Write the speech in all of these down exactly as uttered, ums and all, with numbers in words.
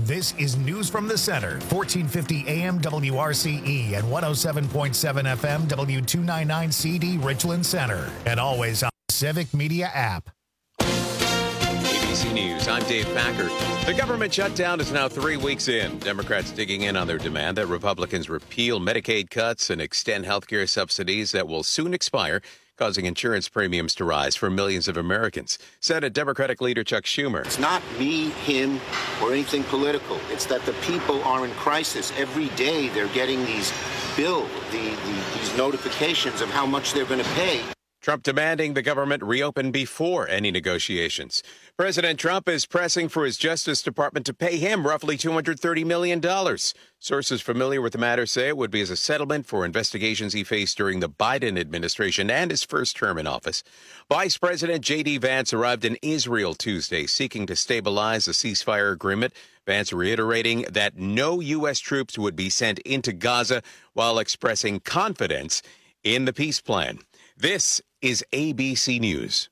This is News from the Center, fourteen fifty A M W R C E and one oh seven point seven F M W two ninety-nine C D Richland Center. And always on the Civic Media app. A B C News, I'm Dave Packer. The government shutdown is now three weeks in. Democrats digging in on their demand that Republicans repeal Medicaid cuts and extend health care subsidies that will soon expire, causing insurance premiums to rise for millions of Americans. Senate Democratic leader Chuck Schumer. It's not me, him, or anything political. It's that the people are in crisis. Every day they're getting these bills, the, the, these notifications of how much they're going to pay. Trump demanding the government reopen before any negotiations. President Trump is pressing for his Justice Department to pay him roughly two hundred thirty million dollars. Sources familiar with the matter say it would be as a settlement for investigations he faced during the Biden administration and his first term in office. Vice President J D. Vance arrived in Israel Tuesday, seeking to stabilize a ceasefire agreement. Vance reiterating that no U S troops would be sent into Gaza while expressing confidence in the peace plan. This is A B C News.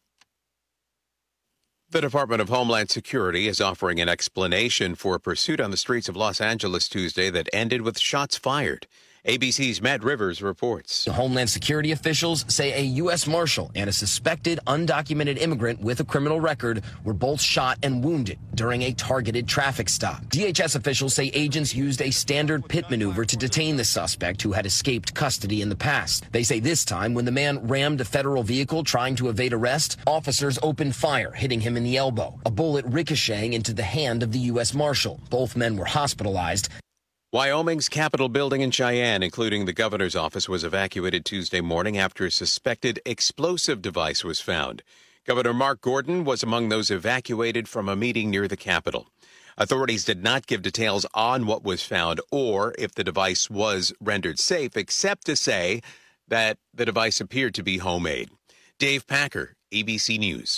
The Department of Homeland Security is offering an explanation for a pursuit on the streets of Los Angeles Tuesday that ended with shots fired. A B C's Matt Rivers reports. Homeland Security officials say a U S Marshal and a suspected undocumented immigrant with a criminal record were both shot and wounded during a targeted traffic stop. D H S officials say agents used a standard pit maneuver to detain the suspect who had escaped custody in the past. They say this time, when the man rammed a federal vehicle trying to evade arrest, officers opened fire, hitting him in the elbow, a bullet ricocheting into the hand of the U S Marshal. Both men were hospitalized. Wyoming's Capitol building in Cheyenne, including the governor's office, was evacuated Tuesday morning after a suspected explosive device was found. Governor Mark Gordon was among those evacuated from a meeting near the Capitol. Authorities did not give details on what was found or if the device was rendered safe, except to say that the device appeared to be homemade. Dave Packer, A B C News.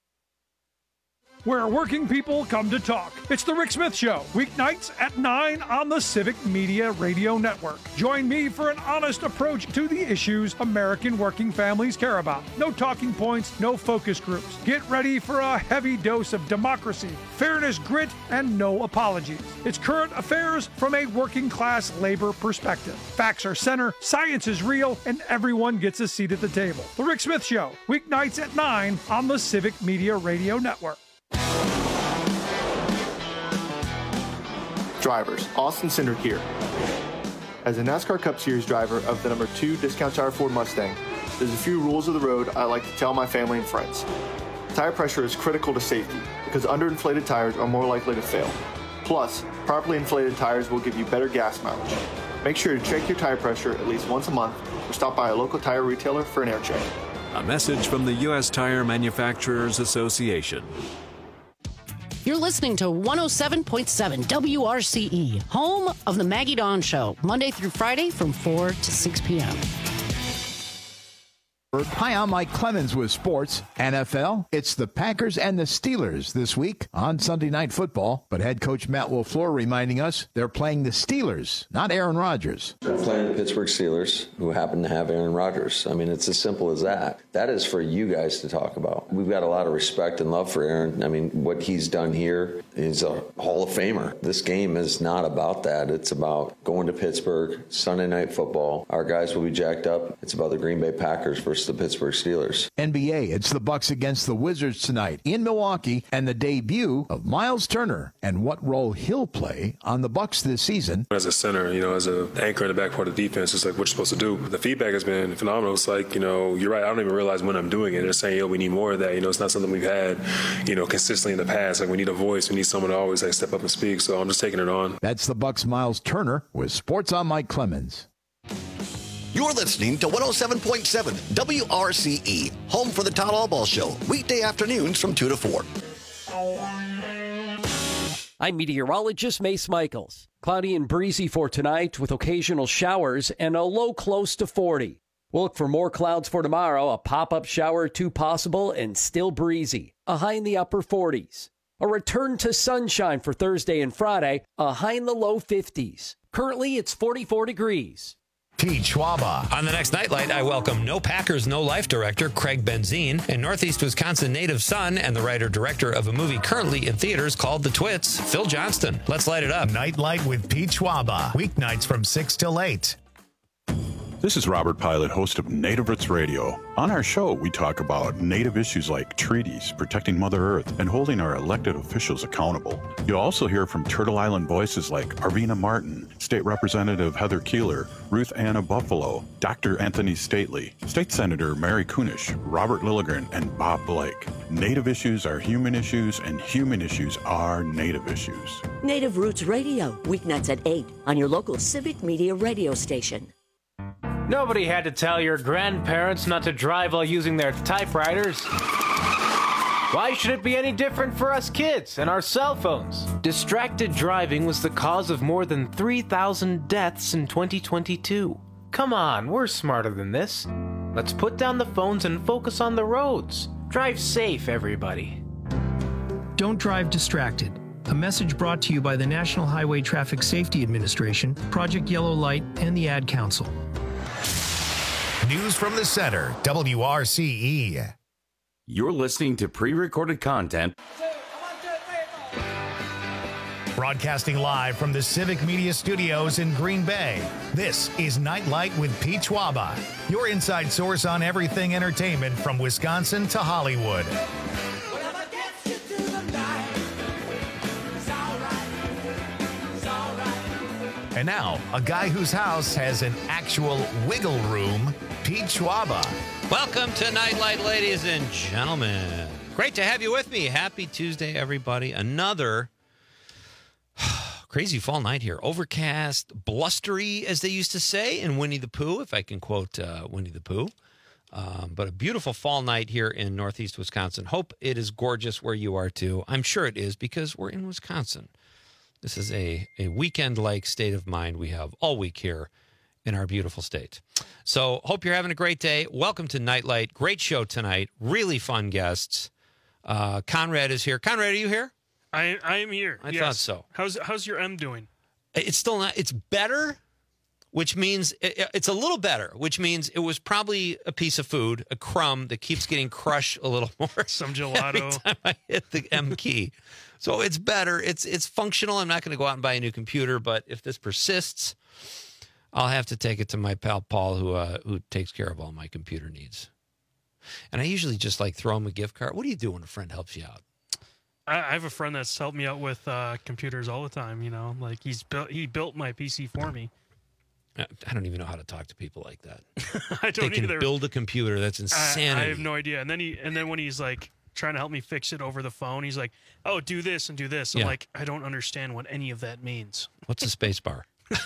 Where working people come to talk. It's the Rick Smith Show, weeknights at nine on the Civic Media Radio Network. Join me for an honest approach to the issues American working families care about. No talking points, no focus groups. Get ready for a heavy dose of democracy, fairness, grit, and no apologies. It's current affairs from a working class labor perspective. Facts are center, science is real, and everyone gets a seat at the table. The Rick Smith Show, weeknights at nine on the Civic Media Radio Network. Drivers, Austin Cindric here. As a NASCAR Cup Series driver of the number two Discount Tire Ford Mustang, there's a few rules of the road I like to tell my family and friends. Tire pressure is critical to safety because underinflated tires are more likely to fail. Plus, properly inflated tires will give you better gas mileage. Make sure to check your tire pressure at least once a month or stop by a local tire retailer for an air check. A message from the U S Tire Manufacturers Association. You're listening to one oh seven point seven W R C E, home of the Maggie Dawn Show, Monday through Friday from four to six p.m. Hi, I'm Mike Clemens with sports. N F L, it's the Packers and the Steelers this week on Sunday Night Football. But head coach Matt LaFleur reminding us they're playing the Steelers, not Aaron Rodgers. We're playing the Pittsburgh Steelers, who happen to have Aaron Rodgers. I mean, it's as simple as that. That is for you guys to talk about. We've got a lot of respect and love for Aaron. I mean, what he's done here is a Hall of Famer. This game is not about that. It's about going to Pittsburgh, Sunday Night Football. Our guys will be jacked up. It's about the Green Bay Packers versus the Pittsburgh Steelers. N B A, it's the Bucks against the Wizards tonight in Milwaukee, and the debut of Miles Turner and what role he'll play on the Bucks this season. As a center, you know, as an anchor in the back part of the defense, it's like what you're supposed to do. The feedback has been phenomenal. It's like, you know, you're right. I don't even realize when I'm doing it. They're saying, yo, we need more of that. You know, it's not something we've had, you know, consistently in the past. Like, we need a voice. We need someone to always like step up and speak. So I'm just taking it on. That's the Bucks' Miles Turner with Sports on Mike Clemens. You're listening to one oh seven point seven W R C E, home for the Todd Albaugh Show, weekday afternoons from two to four. I'm meteorologist Mace Michaels. Cloudy and breezy for tonight with occasional showers and a low close to forty. We'll look for more clouds for tomorrow, a pop-up shower or two possible and still breezy, a high in the upper forties. A return to sunshine for Thursday and Friday, a high in the low fifties. Currently, it's forty-four degrees. Pete Schwaba. On the next Nightlight, I welcome No Packers, No Life director Craig Benzine and Northeast Wisconsin native son and the writer-director of a movie currently in theaters called The Twits, Phil Johnston. Let's light it up. Nightlight with Pete Schwaba. Weeknights from six till eight. This is Robert Pilot, host of Native Roots Radio. On our show, we talk about Native issues like treaties, protecting Mother Earth, and holding our elected officials accountable. You'll also hear from Turtle Island voices like Arvina Martin, State Representative Heather Keeler, Ruth Anna Buffalo, Doctor Anthony Stately, State Senator Mary Kunish, Robert Lilligren, and Bob Blake. Native issues are human issues, and human issues are Native issues. Native Roots Radio, weeknights at eight on your local Civic Media radio station. Nobody had to tell your grandparents not to drive while using their typewriters. Why should it be any different for us kids and our cell phones? Distracted driving was the cause of more than three thousand deaths in twenty twenty-two. Come on, we're smarter than this. Let's put down the phones and focus on the roads. Drive safe, everybody. Don't drive distracted. A message brought to you by the National Highway Traffic Safety Administration, Project Yellow Light, and the Ad Council. News from the Center, W R C E. You're listening to pre-recorded content. Broadcasting live from the Civic Media Studios in Green Bay, this is Nightlight with Pete Schwaba, your inside source on everything entertainment from Wisconsin to Hollywood. And now, a guy whose house has an actual wiggle room, Pete Schwaba. Welcome to Nightlight, ladies and gentlemen. Great to have you with me. Happy Tuesday, everybody. Another crazy fall night here. Overcast, blustery, as they used to say in Winnie the Pooh, if I can quote uh, Winnie the Pooh. Um, but a beautiful fall night here in Northeast Wisconsin. Hope it is gorgeous where you are, too. I'm sure it is because we're in Wisconsin. This is a, a weekend-like state of mind we have all week here in our beautiful state. So hope you're having a great day. Welcome to Nightlight. Great show tonight. Really fun guests. Uh, Conrad is here. Conrad, are you here? I I am here. I yes. thought so. How's how's your M doing? It's still not. It's better, which means it, it's a little better, which means it was probably a piece of food, a crumb that keeps getting crushed a little more. Some gelato. Every time I hit the M key. So it's better. It's it's functional. I'm not going to go out and buy a new computer, but if this persists, I'll have to take it to my pal Paul, who uh, who takes care of all my computer needs. And I usually just like throw him a gift card. What do you do when a friend helps you out? I, I have a friend that's helped me out with uh, computers all the time. You know, like he's built he built my P C for me. I don't even know how to talk to people like that. I don't they can either. build a computer. That's insanity. I, I have no idea. And then he and then when he's like trying to help me fix it over the phone, he's like, "Oh, do this and do this." I'm Yeah. like, I don't understand what any of that means. What's a space bar?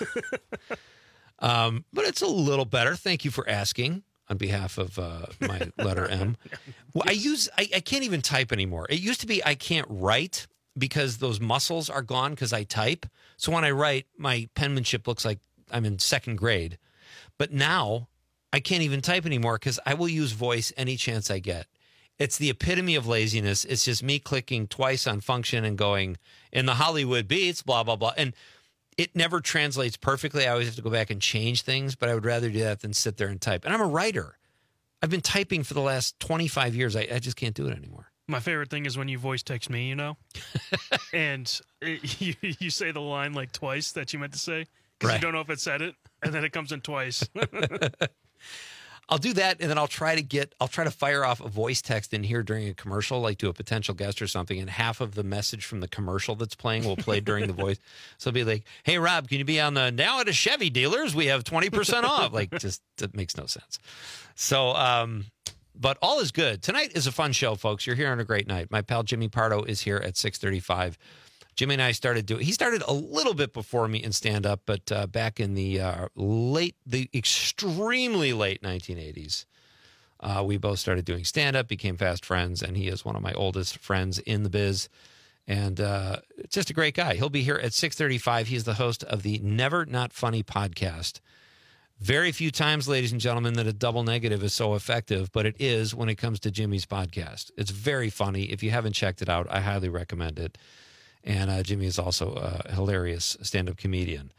um, but it's a little better. Thank you for asking on behalf of uh, my letter M. Well, I use I, I can't even type anymore. It used to be I can't write because those muscles are gone because I type. So when I write, my penmanship looks like I'm in second grade. But now I can't even type anymore because I will use voice any chance I get. It's the epitome of laziness. It's just me clicking twice on function and going, in the Hollywood beats, blah, blah, blah. And it never translates perfectly. I always have to go back and change things, but I would rather do that than sit there and type. And I'm a writer. I've been typing for the last twenty-five years. I, I just can't do it anymore. My favorite thing is when you voice text me, you know, and it, you you say the line like twice that you meant to say because Right. you don't know if it said it, and then it comes in twice. I'll do that, and then I'll try to get, I'll try to fire off a voice text in here during a commercial, like to a potential guest or something, and half of the message from the commercial that's playing will play during the voice. So it'll be like, hey, Rob, can you be on the, now at a Chevy dealers, we have twenty percent off. Like, just, it makes no sense. So, um, but all is good. Tonight is a fun show, folks. You're here on a great night. My pal Jimmy Pardo is here at six thirty-five. Jimmy and I started doing, he started a little bit before me in stand-up, but uh, back in the uh, late, the extremely late nineteen eighties, uh, we both started doing stand-up, became fast friends, and he is one of my oldest friends in the biz, and uh, just a great guy. He'll be here at six thirty-five. He's the host of the Never Not Funny podcast. Very few times, ladies and gentlemen, that a double negative is so effective, but it is when it comes to Jimmy's podcast. It's very funny. If you haven't checked it out, I highly recommend it. And uh, Jimmy is also a hilarious stand-up comedian.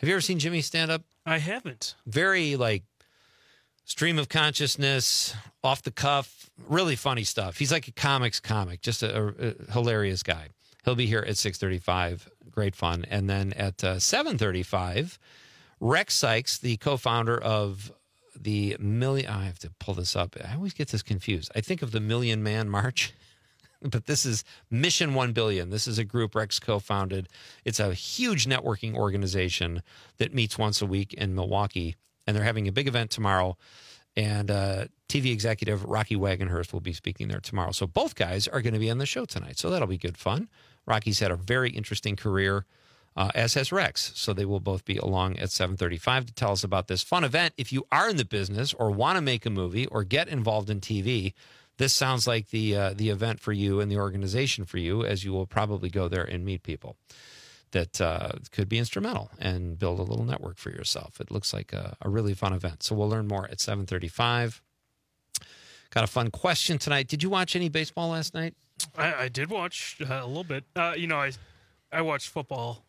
Have you ever seen Jimmy stand up? I haven't. Very like stream of consciousness, off the cuff, really funny stuff. He's like a comics comic, just a, a, a hilarious guy. He'll be here at six thirty-five. Great fun. And then at uh, seven thirty-five, Rex Sykes, the co-founder of the Million... Oh, I have to pull this up. I always get this confused. I think of the Million Man March, but this is Mission one billion. This is a group Rex co-founded. It's a huge networking organization that meets once a week in Milwaukee, and they're having a big event tomorrow. And uh, T V executive Rocky Wagenhurst will be speaking there tomorrow. So both guys are going to be on the show tonight. So that'll be good fun. Rocky's had a very interesting career, uh, as has Rex. So they will both be along at seven thirty-five to tell us about this fun event. If you are in the business or want to make a movie or get involved in T V, this sounds like the uh, the event for you and the organization for you, as you will probably go there and meet people that uh, could be instrumental and build a little network for yourself. It looks like a, a really fun event. So we'll learn more at seven thirty-five. Got a fun question tonight. Did you watch any baseball last night? I, I did watch uh, a little bit. Uh, you know, I I watched football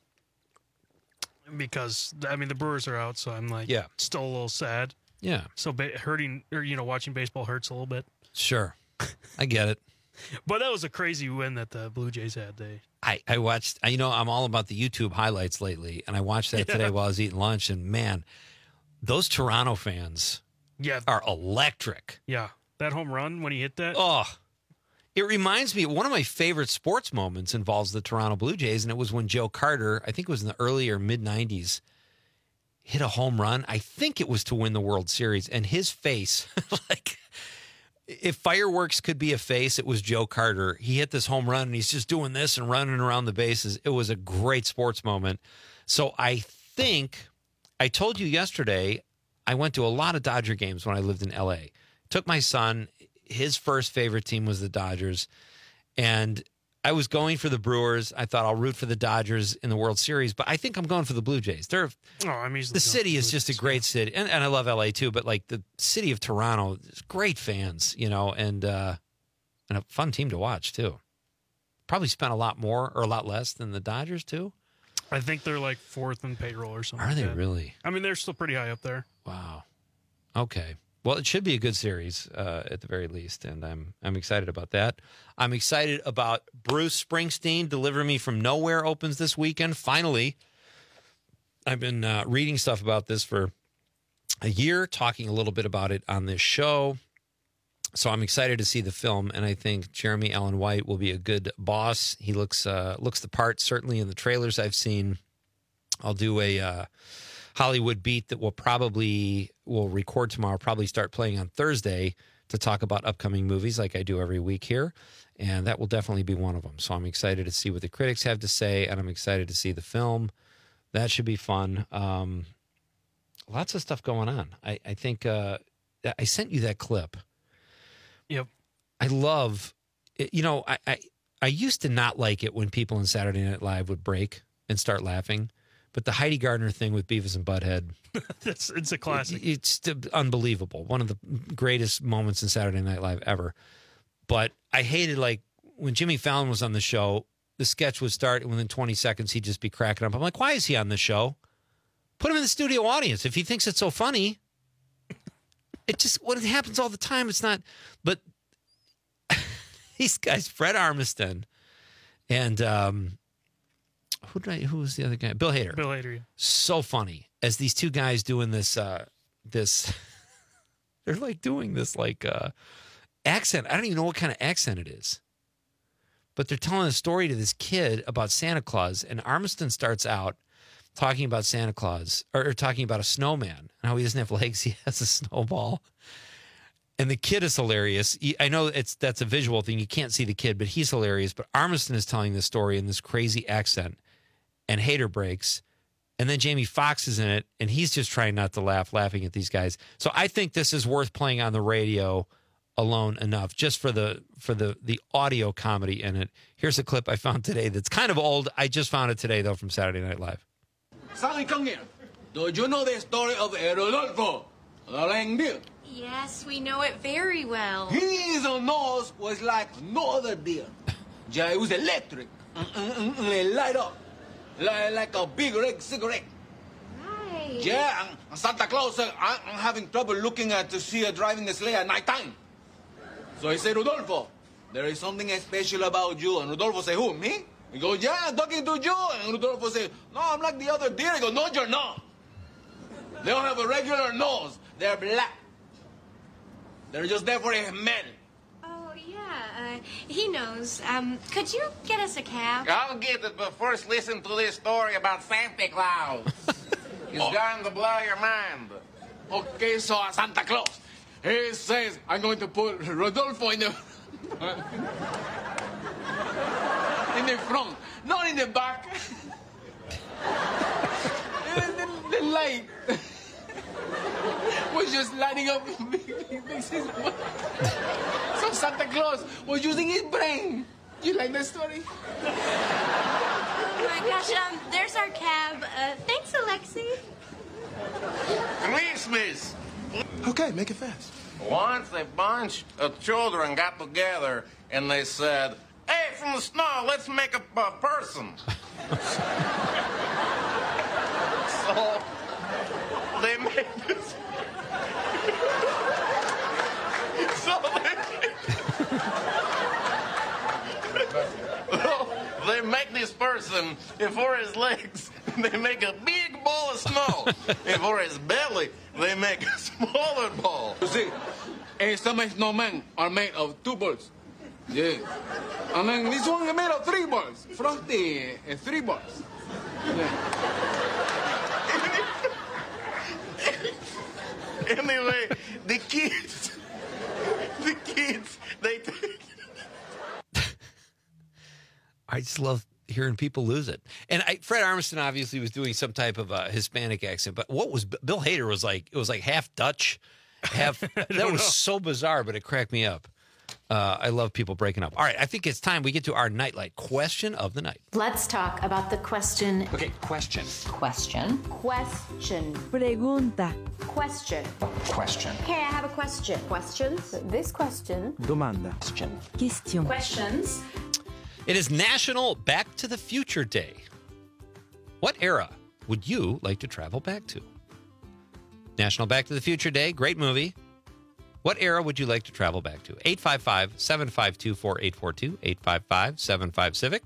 because, I mean, the Brewers are out, so I'm like yeah. still a little sad. Yeah. So ba- hurting, or, you know, watching baseball hurts a little bit. Sure. I get it. But that was a crazy win that the Blue Jays had. They I, I watched, you know, I'm all about the YouTube highlights lately, and I watched that Yeah. today while I was eating lunch, and man, those Toronto fans Yeah. are electric. Yeah. That home run when he hit that. Oh, it reminds me, one of my favorite sports moments involves the Toronto Blue Jays, and it was when Joe Carter, I think it was in the early or mid-nineties, hit a home run. I think it was to win the World Series, and his face, like, if fireworks could be a face, it was Joe Carter. He hit this home run, and he's just doing this and running around the bases. It was a great sports moment. So I think, I told you yesterday, I went to a lot of Dodger games when I lived in L A. Took my son. His first favorite team was the Dodgers, and I was going for the Brewers. I thought I'll root for the Dodgers in the World Series, but I think I'm going for the Blue Jays. They're Oh, I'm easily the going city for is the just a great city, and, and I love L A too. But like the city of Toronto, is great fans, you know, and uh, and a fun team to watch too. Probably spent a lot more or a lot less than the Dodgers too. I think they're like fourth in payroll or something. Are like they that. really? I mean, they're still pretty high up there. Wow. Okay. Well, it should be a good series uh, at the very least, and I'm I'm excited about that. I'm excited about Bruce Springsteen. Deliver Me From Nowhere opens this weekend. Finally, I've been uh, reading stuff about this for a year, talking a little bit about it on this show. So I'm excited to see the film, and I think Jeremy Allen White will be a good boss. He looks uh, looks the part, certainly in the trailers I've seen. I'll do a uh, Hollywood beat that we'll probably will record tomorrow, probably start playing on Thursday to talk about upcoming movies like I do every week here. And that will definitely be one of them. So I'm excited to see what the critics have to say, and I'm excited to see the film. That should be fun. Um, lots of stuff going on. I, I think uh, I sent you that clip. Yep. I love, you know, I, I, I used to not like it when people in Saturday Night Live would break and start laughing. But the Heidi Gardner thing with Beavis and Butthead, it's, it's a classic. It, it's unbelievable. One of the greatest moments in Saturday Night Live ever. But I hated, like, when Jimmy Fallon was on the show, the sketch would start, and within twenty seconds, he'd just be cracking up. I'm like, why is he on the show? Put him in the studio audience. If he thinks it's so funny, it just, what it happens all the time, it's not. But these guys, Fred Armisen and, um, Who did I, who was the other guy? Bill Hader. Bill Hader. Yeah. So funny as these two guys doing this. Uh, this they're like doing this like uh, accent. I don't even know what kind of accent it is, but they're telling a story to this kid about Santa Claus, and Armisen starts out talking about Santa Claus or, or talking about a snowman and how he doesn't have legs; he has a snowball. And the kid is hilarious. I know it's that's a visual thing; you can't see the kid, but he's hilarious. But Armisen is telling this story in this crazy accent. And Hader breaks, and then Jamie Foxx is in it, and he's just trying not to laugh, laughing at these guys. So I think this is worth playing on the radio alone enough, just for the for the the audio comedy in it. Here's a clip I found today that's kind of old. I just found it today, though, from Saturday Night Live. Do you know the story of Rodolfo, the reindeer? Yes, we know it very well. His nose was like no other deer. Yeah, it was electric. It light up. Like, like a big red cigarette. Why? Yeah, and Santa Claus said, I'm, I'm having trouble looking at to see a driving a sleigh at night time. So he said, Rodolfo, there is something special about you. And Rodolfo said, who, me? He goes, yeah, I'm talking to you. And Rodolfo said, no, I'm like the other deer. He goes, no, you're not. They don't have a regular nose. They're black. They're just there for a smell. Oh, yeah, uh, he knows. Um, could you get us a cab? I'll get it, but first listen to this story about Santa Claus. It's going to blow your mind. Okay, so Santa Claus, he says, I'm going to put Rodolfo in the... in the front, not in the back. the, the, the light was just lighting up. So Santa Claus was using his brain. You like that story? Oh, my gosh, um, there's our cab. Uh, thanks, Alexi. Christmas. Okay, make it fast. Once a bunch of children got together and they said, hey, from the snow, let's make a, a person. So they made this. So they, they make this person, and for his legs, they make a big ball of snow. And for his belly, they make a smaller ball. You see, and some snowmen are made of two balls. Yeah. And then this one is made of three balls. Frosty, uh, three balls. Yeah. Anyway, the kids, the kids, they... I just love hearing people lose it. And I, Fred Armisen obviously was doing some type of a Hispanic accent, but what was Bill Hader was like, it was like half Dutch, half, that was know. so bizarre, but it cracked me up. Uh, I love people breaking up. All right, I think it's time we get to our Nightlight question of the night. Let's talk about the question. Okay, question. Question. Question. Pregunta. Question. Question. Okay, I have a question. Questions? This question. Domanda. Question. Question. Questions. It is National Back to the Future Day. What era would you like to travel back to? National Back to the Future Day, great movie. What era would you like to travel back to? eight five five, seven five two, four eight four two, eight five five, seven five, Civic.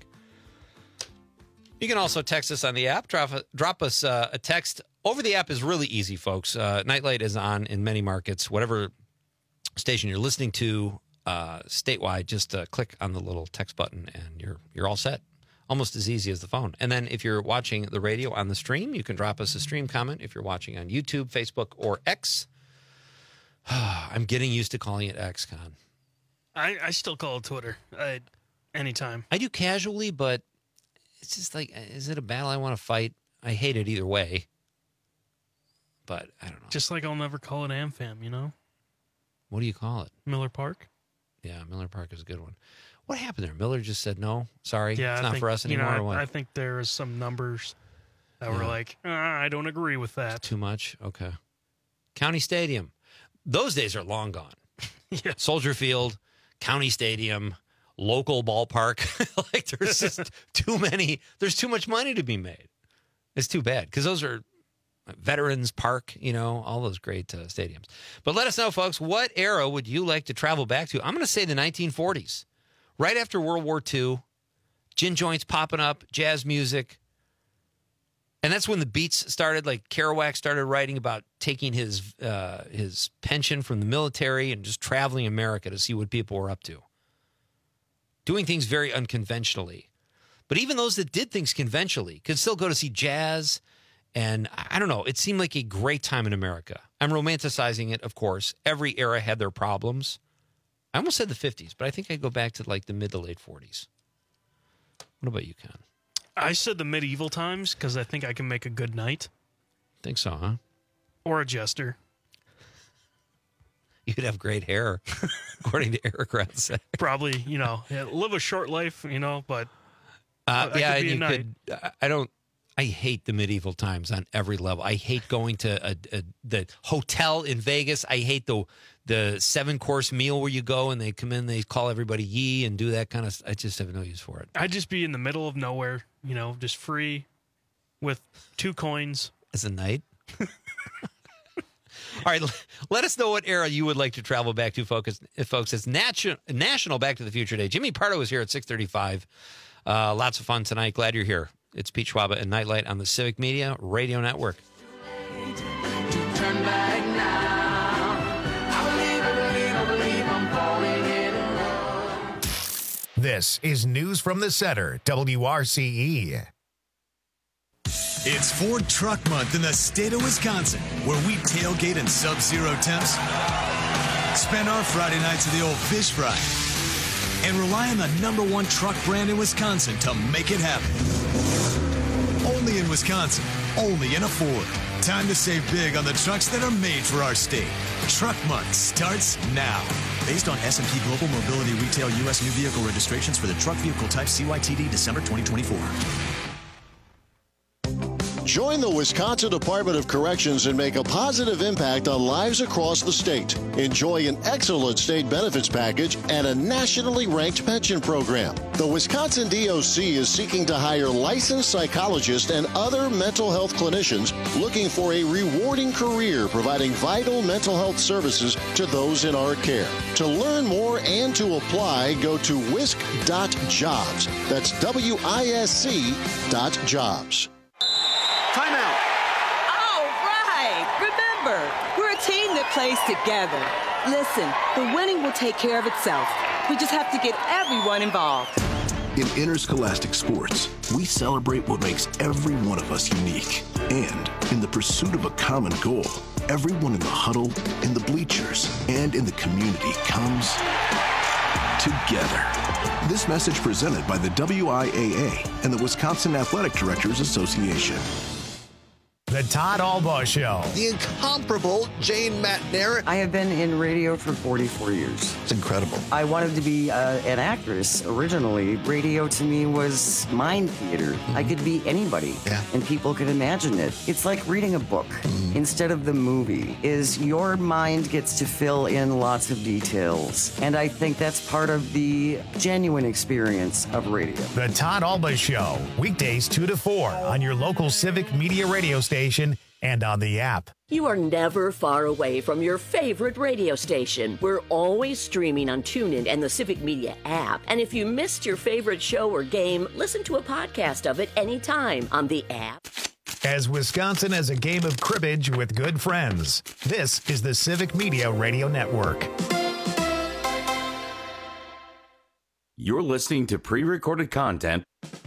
You can also text us on the app. Drop, drop us uh, a text. Over the app is really easy, folks. Uh, Nightlight is on in many markets. Whatever station you're listening to uh, statewide, just uh, click on the little text button and you're you're all set. Almost as easy as the phone. And then if you're watching the radio on the stream, you can drop us a stream comment. If you're watching on YouTube, Facebook, or X, I'm getting used to calling it X, Con. I, I still call it Twitter. I, anytime. I do casually, but it's just like, is it a battle I want to fight? I hate it either way. But I don't know. Just like I'll never call it AmFam, you know? What do you call it? Miller Park. Yeah, Miller Park is a good one. What happened there? Miller just said, no, sorry, yeah, it's I not think, for us anymore. You know, or what? I, I think there is some numbers that Yeah. were like, uh, I don't agree with that. It's too much? Okay. County Stadium. Those days are long gone. Yeah. Soldier Field, County Stadium, local ballpark. Like there's just too many. There's too much money to be made. It's too bad because those are Veterans Park, you know, all those great uh, stadiums. But let us know, folks, what era would you like to travel back to? I'm going to say the nineteen forties. Right after World War Two, gin joints popping up, jazz music. And that's when the beats started, like Kerouac started writing about taking his uh, his pension from the military and just traveling America to see what people were up to. Doing things very unconventionally. But even those that did things conventionally could still go to see jazz. And I don't know, it seemed like a great time in America. I'm romanticizing it, of course. Every era had their problems. I almost said the fifties, but I think I'd go back to like the mid to late forties. What about you, Con? I said the medieval times because I think I can make a good knight. Think so, huh? Or a jester. You'd have great hair, according to Eric Ratzak. Probably, you know, yeah, live a short life, you know, but Uh, I yeah, could be a you knight. could. I- I don't. I hate the medieval times on every level. I hate going to a, a, the hotel in Vegas. I hate the the seven course meal where you go and they come in, they call everybody ye and do that kind of. I just have no use for it. I'd just be in the middle of nowhere, you know, just free with two coins. As a knight? All right, let us know what era you would like to travel back to, folks. Folks, it's natu- National Back to the Future Day. Jimmy Pardo is here at six thirty-five. Uh, lots of fun tonight. Glad you're here. It's Pete Schwaba and Nightlight on the Civic Media Radio Network. Turn back now. I believe, I believe, I believe I'm falling in love. This is News from the Center, W R C E. It's Ford Truck Month in the state of Wisconsin, where we tailgate in sub-zero temps, spend our Friday nights at the old fish fry, and rely on the number one truck brand in Wisconsin to make it happen. Only in Wisconsin, only in a Ford. Time to save big on the trucks that are made for our state. Truck Month starts now. Based on S and P Global Mobility Retail U S new vehicle registrations for the truck vehicle type C Y T D December twenty twenty-four. Join the Wisconsin Department of Corrections and make a positive impact on lives across the state. Enjoy an excellent state benefits package and a nationally ranked pension program. The Wisconsin D O C is seeking to hire licensed psychologists and other mental health clinicians looking for a rewarding career providing vital mental health services to those in our care. To learn more and to apply, go to wisc dot jobs. That's W I S C dot jobs. Timeout. All right. Remember, we're a team that plays together. Listen, the winning will take care of itself. We just have to get everyone involved. In interscholastic sports, we celebrate what makes every one of us unique. And in the pursuit of a common goal, everyone in the huddle, in the bleachers, and in the community comes together. This message presented by the W I A A and the Wisconsin Athletic Directors Association. The Todd Albaugh Show. The incomparable Jane McNair. I have been in radio for forty-four years. It's incredible. I wanted to be uh, an actress originally. Radio to me was mind theater. Mm-hmm. I could be anybody, yeah. and people could imagine it. It's like reading a book mm-hmm. instead of the movie. Is your mind gets to fill in lots of details, and I think that's part of the genuine experience of radio. The Todd Albaugh Show, weekdays two to four on your local Civic Media radio station and on the app. You are never far away from your favorite radio station. We're always streaming on TuneIn and the Civic Media app. And if you missed your favorite show or game, listen to a podcast of it anytime on the app. As Wisconsin has a game of cribbage with good friends, this is the Civic Media Radio Network. You're listening to pre-recorded content.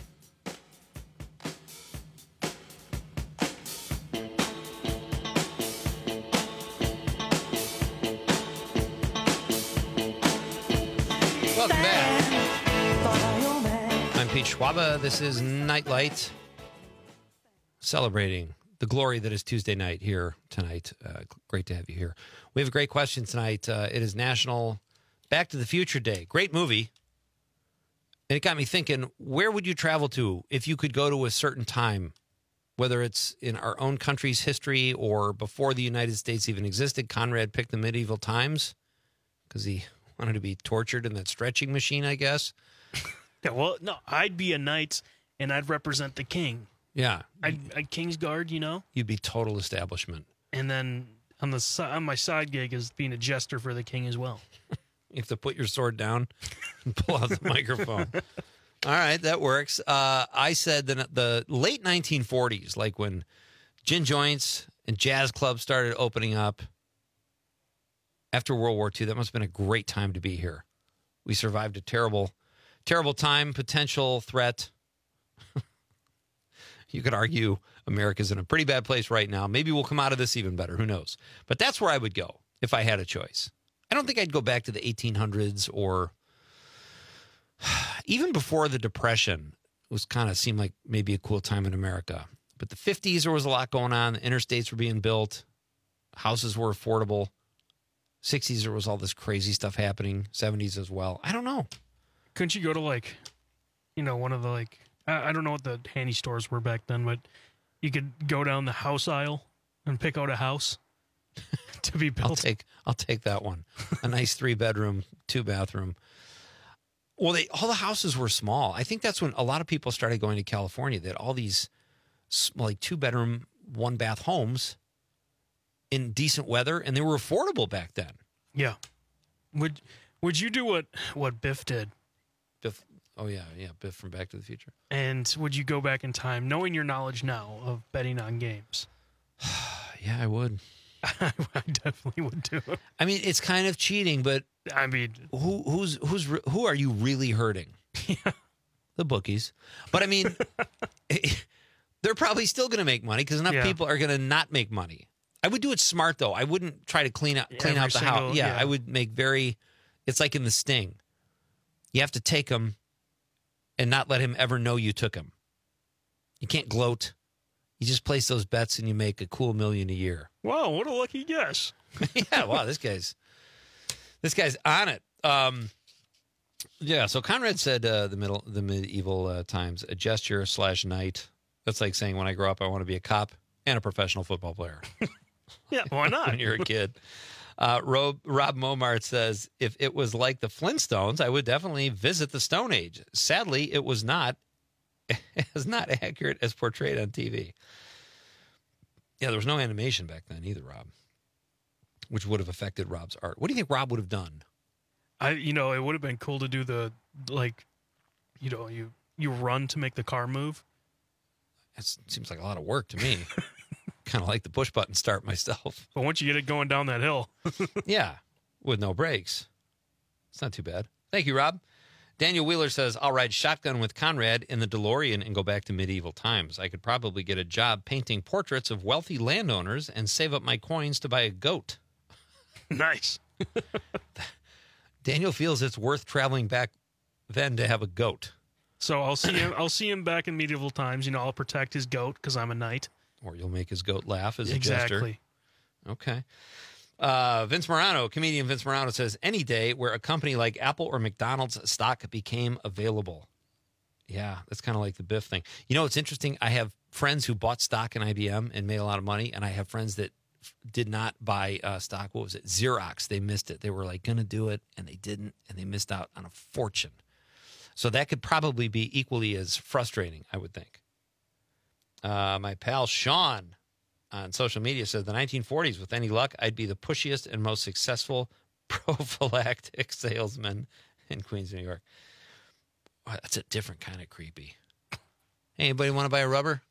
Welcome back. I'm Pete Schwaba. This is Nightlight, celebrating the glory that is Tuesday night here tonight. Uh, great to have you here. We have a great question tonight. Uh, it is National Back to the Future Day. Great movie. And it got me thinking, where would you travel to if you could go to a certain time, whether it's in our own country's history or before the United States even existed? Conrad picked the medieval times because he wanted to be tortured in that stretching machine, I guess. Yeah, well, no, I'd be a knight and I'd represent the king. Yeah. I'd, I'd King's Guard, you know? You'd be total establishment. And then on the si- on my side gig is being a jester for the king as well. You have to put your sword down and pull out the microphone. All right, that works. Uh, I said that the late nineteen forties, like when gin joints and jazz clubs started opening up after World War Two, that must have been a great time to be here. We survived a terrible, terrible time, potential threat. You could argue America's in a pretty bad place right now. Maybe we'll come out of this even better. Who knows? But that's where I would go if I had a choice. I don't think I'd go back to the eighteen hundreds or even before the Depression. It was kind of seemed like maybe a cool time in America. But the fifties, there was a lot going on. The interstates were being built. Houses were affordable. sixties, there was all this crazy stuff happening. seventies as well. I don't know. Couldn't you go to like, you know, one of the like, I, I don't know what the handy stores were back then, but you could go down the house aisle and pick out a house to be built. I'll take I'll take that one. A nice three bedroom, two bathroom. Well, they all the houses were small. I think that's when a lot of people started going to California. They had all these like two bedroom, one bath homes, in decent weather, and they were affordable back then. Yeah. Would Would you do what what Biff did? Biff, oh yeah, yeah, Biff from Back to the Future. And would you go back in time, knowing your knowledge now of betting on games? Yeah, I would. I definitely would do it. I mean, it's kind of cheating, but I mean, who who's who's who are you really hurting? Yeah. The bookies. But I mean, they're probably still going to make money because enough Yeah. people are going to not make money. I would do it smart though. I wouldn't try to clean out clean Every out the single- house. Yeah, yeah. I would make very. It's like in The Sting. You have to take him, and not let him ever know you took him. You can't gloat. You just place those bets and you make a cool million a year. Wow, what a lucky guess. Yeah, wow, this guy's this guy's on it. Um, yeah, so Conrad said uh, the middle the medieval uh, times, a gesture slash knight. That's like saying when I grow up I want to be a cop and a professional football player. Yeah, why not? When you're a kid. Uh, Rob, Rob Momart says, if it was like the Flintstones, I would definitely visit the Stone Age. Sadly, it was not as not accurate as portrayed on T V. Yeah, there was no animation back then either, Rob, which would have affected Rob's art. What do you think Rob would have done? I, you know, it would have been cool to do the like, you know, you you run to make the car move. That seems like a lot of work to me. Kind of like the push button start myself. But once you get it going down that hill, yeah, with no brakes, it's not too bad. Thank you, Rob. Daniel Wheeler says, I'll ride shotgun with Conrad in the DeLorean and go back to medieval times. I could probably get a job painting portraits of wealthy landowners and save up my coins to buy a goat. Nice. Daniel feels it's worth traveling back then to have a goat. So I'll see him. I'll see him back in medieval times. You know, I'll protect his goat because I'm a knight. Or you'll make his goat laugh as a Exactly. gesture. Okay. Uh, Vince Morano, comedian Vince Morano says, any day where a company like Apple or McDonald's stock became available. Yeah, that's kind of like the Biff thing. You know, it's interesting. I have friends who bought stock in I B M and made a lot of money, and I have friends that f- did not buy uh, stock. What was it? Xerox. They missed it. They were like going to do it, and they didn't, and they missed out on a fortune. So that could probably be equally as frustrating, I would think. Uh, my pal Sean on social media says the nineteen forties, with any luck, I'd be the pushiest and most successful prophylactic salesman in Queens, New York. Wow, that's a different kind of creepy. Hey, anybody want to buy a rubber?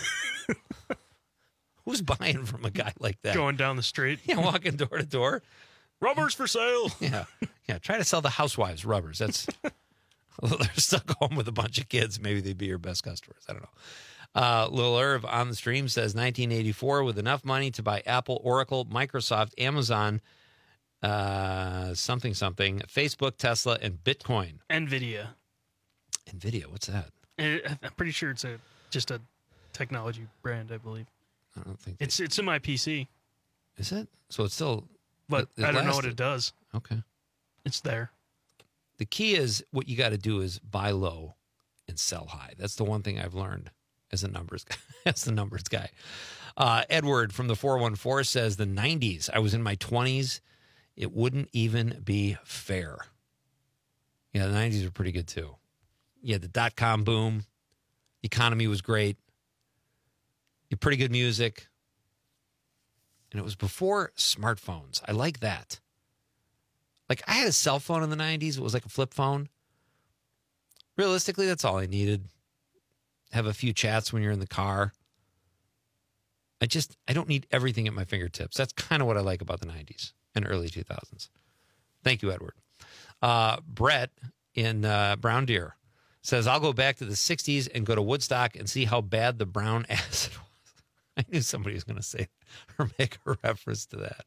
Who's buying from a guy like that? Going down the street. Yeah, walking door to door. Rubbers for sale. Yeah. Yeah. Try to sell the housewives rubbers. That's, although they're stuck home with a bunch of kids, maybe they'd be your best customers. I don't know. Uh, Lil Irv on the stream says nineteen eighty-four, with enough money to buy Apple, Oracle, Microsoft, Amazon, uh, something, something, Facebook, Tesla, and Bitcoin. NVIDIA. NVIDIA, what's that? It, I'm pretty sure it's a just a technology brand, I believe. I don't think it's it's in my P C. Is it? So it's still, but it I don't know what lasted. it does. Okay. It's there. The key is what you got to do is buy low and sell high. That's the one thing I've learned as a numbers guy. As the numbers guy. Uh, Edward from the four one four says the nineties. I was in my twenties. It wouldn't even be fair. Yeah, the nineties were pretty good too. Yeah, the dot-com boom. The economy was great. You had pretty good music. And it was before smartphones. I like that. Like, I had a cell phone in the nineties. It was like a flip phone. Realistically, that's all I needed. Have a few chats when you're in the car. I just, I don't need everything at my fingertips. That's kind of what I like about the nineties and early two thousands. Thank you, Edward. Uh, Brett in uh, Brown Deer says, I'll go back to the sixties and go to Woodstock and see how bad the brown acid was. I knew somebody was going to say or make a reference to that.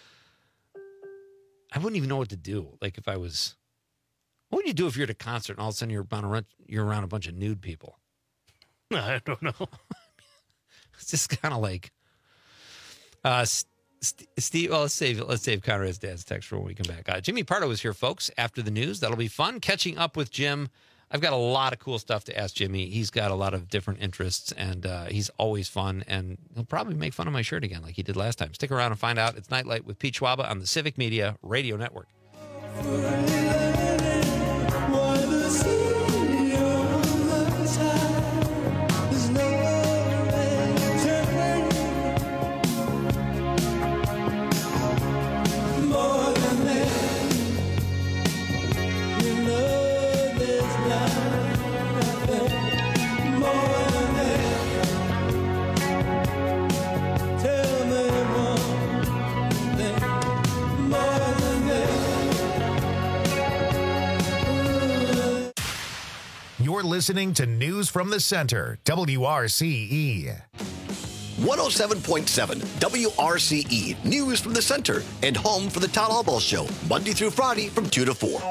I wouldn't even know what to do. Like if I was, what would you do if you're at a concert and all of a sudden you're around, you're around a bunch of nude people? I don't know. It's just kind of like, uh, St- Steve. Well, let's save let's save Conrad's dad's text for when we come back. Uh, Jimmy Pardo is here, folks. After the news, that'll be fun. Catching up with Jim. I've got a lot of cool stuff to ask Jimmy. He's got a lot of different interests, and uh, he's always fun. And he'll probably make fun of my shirt again, like he did last time. Stick around and find out. It's Nightlight with Pete Schwaba on the Civic Media Radio Network. You're listening to News from the Center, W R C E. one oh seven point seven W R C E, News from the Center, and home for the Todd Albaugh Show, Monday through Friday from two to four.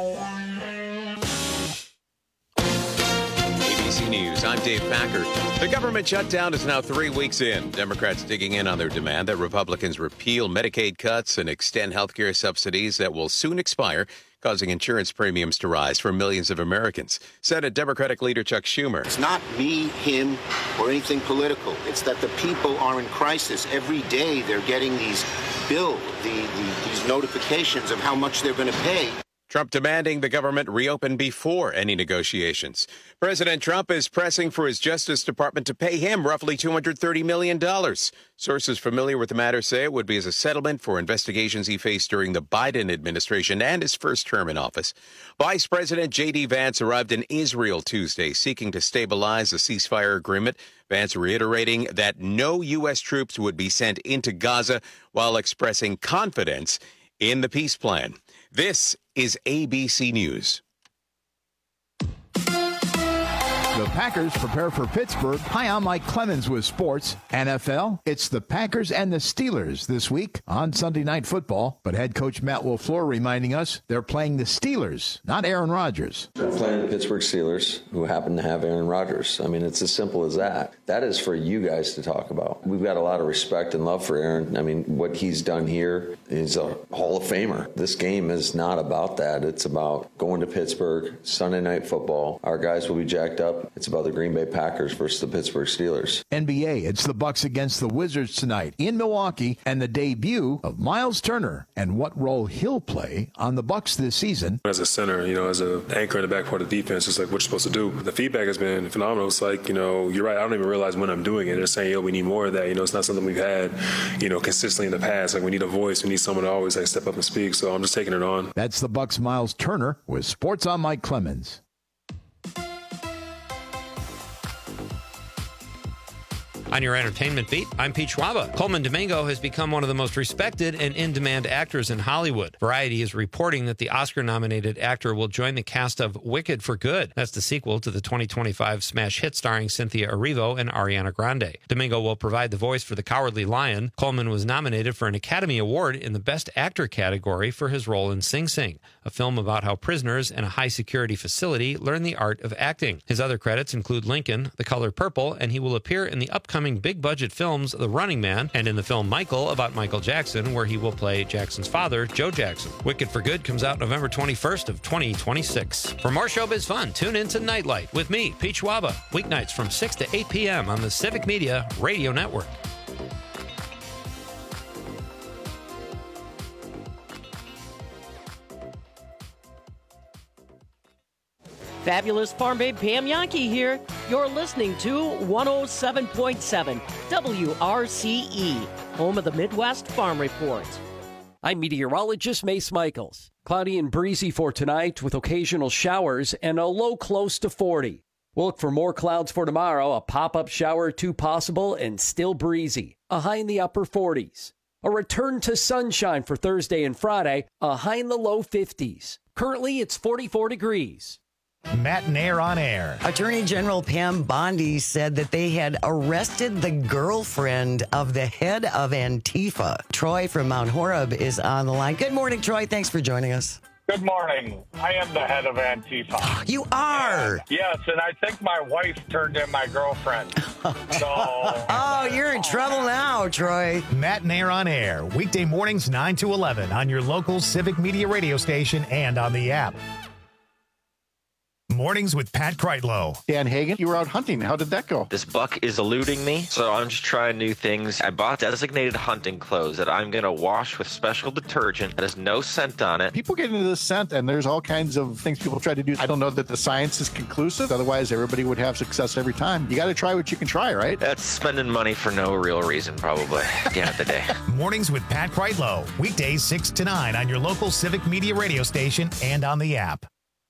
A B C News, I'm Dave Packer. The government shutdown is now three weeks in. Democrats digging in on their demand that Republicans repeal Medicaid cuts and extend health care subsidies that will soon expire, causing insurance premiums to rise for millions of Americans. Senate Democratic leader Chuck Schumer. It's not me, him, or anything political. It's that the people are in crisis. Every day they're getting these bills, the, the, these notifications of how much they're going to pay. Trump demanding the government reopen before any negotiations. President Trump is pressing for his Justice Department to pay him roughly two hundred thirty million dollars. Sources familiar with the matter say it would be as a settlement for investigations he faced during the Biden administration and his first term in office. Vice President J D. Vance arrived in Israel Tuesday, seeking to stabilize the ceasefire agreement. Vance reiterating that no U S troops would be sent into Gaza while expressing confidence in the peace plan. This is A B C News. The Packers prepare for Pittsburgh. Hi, I'm Mike Clemens with sports. N F L, it's the Packers and the Steelers this week on Sunday Night Football. But head coach Matt LaFleur reminding us they're playing the Steelers, not Aaron Rodgers. We're playing the Pittsburgh Steelers, who happen to have Aaron Rodgers. I mean, it's as simple as that. That is for you guys to talk about. We've got a lot of respect and love for Aaron. I mean, what he's done here is a Hall of Famer. This game is not about that. It's about going to Pittsburgh, Sunday Night Football. Our guys will be jacked up. It's about the Green Bay Packers versus the Pittsburgh Steelers. N B A, it's the Bucks against the Wizards tonight in Milwaukee, and the debut of Miles Turner and what role he'll play on the Bucks this season. As a center, you know, as an anchor in the back part of the defense, it's like what you're supposed to do. The feedback has been phenomenal. It's like, you know, you're right. I don't even realize when I'm doing it. They're saying, yo, we need more of that. You know, it's not something we've had, you know, consistently in the past. Like, we need a voice. We need someone to always like step up and speak. So I'm just taking it on. That's the Bucks' Miles Turner with Sports on Mike Clemens. On your entertainment beat, I'm Pete Schwaba. Coleman Domingo has become one of the most respected and in-demand actors in Hollywood. Variety is reporting that the Oscar-nominated actor will join the cast of Wicked for Good. That's the sequel to the twenty twenty-five smash hit starring Cynthia Erivo and Ariana Grande. Domingo will provide the voice for the Cowardly Lion. Coleman was nominated for an Academy Award in the Best Actor category for his role in Sing Sing, a film about how prisoners in a high-security facility learn the art of acting. His other credits include Lincoln, The Color Purple, and he will appear in the upcoming big-budget films The Running Man and in the film Michael about Michael Jackson, where he will play Jackson's father, Joe Jackson. Wicked for Good comes out November twenty-first of twenty twenty-six. For more showbiz fun, tune in to Nightlight with me, Pete Schwaba, weeknights from six to eight p.m. on the Civic Media Radio Network. Fabulous Farm Babe Pam Yankee here. You're listening to one oh seven point seven W R C E, home of the Midwest Farm Report. I'm meteorologist Mace Michaels. Cloudy and breezy for tonight with occasional showers and a low close to forty. We'll look for more clouds for tomorrow, a pop-up shower or two possible and still breezy, a high in the upper forties. A return to sunshine for Thursday and Friday, a high in the low fifties. Currently, it's forty-four degrees. Matt Nair on air. Attorney General Pam Bondi said that they had arrested the girlfriend of the head of Antifa. Troy from Mount Horeb is on the line. Good morning, Troy. Thanks for joining us. Good morning. I am the head of Antifa. You are? And, yes, and I think my wife turned in my girlfriend. So, oh, you're in trouble now, Troy. Matt Nair on air. Weekday mornings nine to eleven on your local Civic Media radio station and on the app. Mornings with Pat Kreitlow. Dan Hagan, you were out hunting. How did that go? This buck is eluding me, so I'm just trying new things. I bought designated hunting clothes that I'm going to wash with special detergent that has no scent on it. People get into the scent, and there's all kinds of things people try to do. I don't know that the science is conclusive. Otherwise, everybody would have success every time. You got to try what you can try, right? That's spending money for no real reason, probably, at the end of the day. Mornings with Pat Kreitlow. Weekdays six to nine on your local Civic Media radio station and on the app.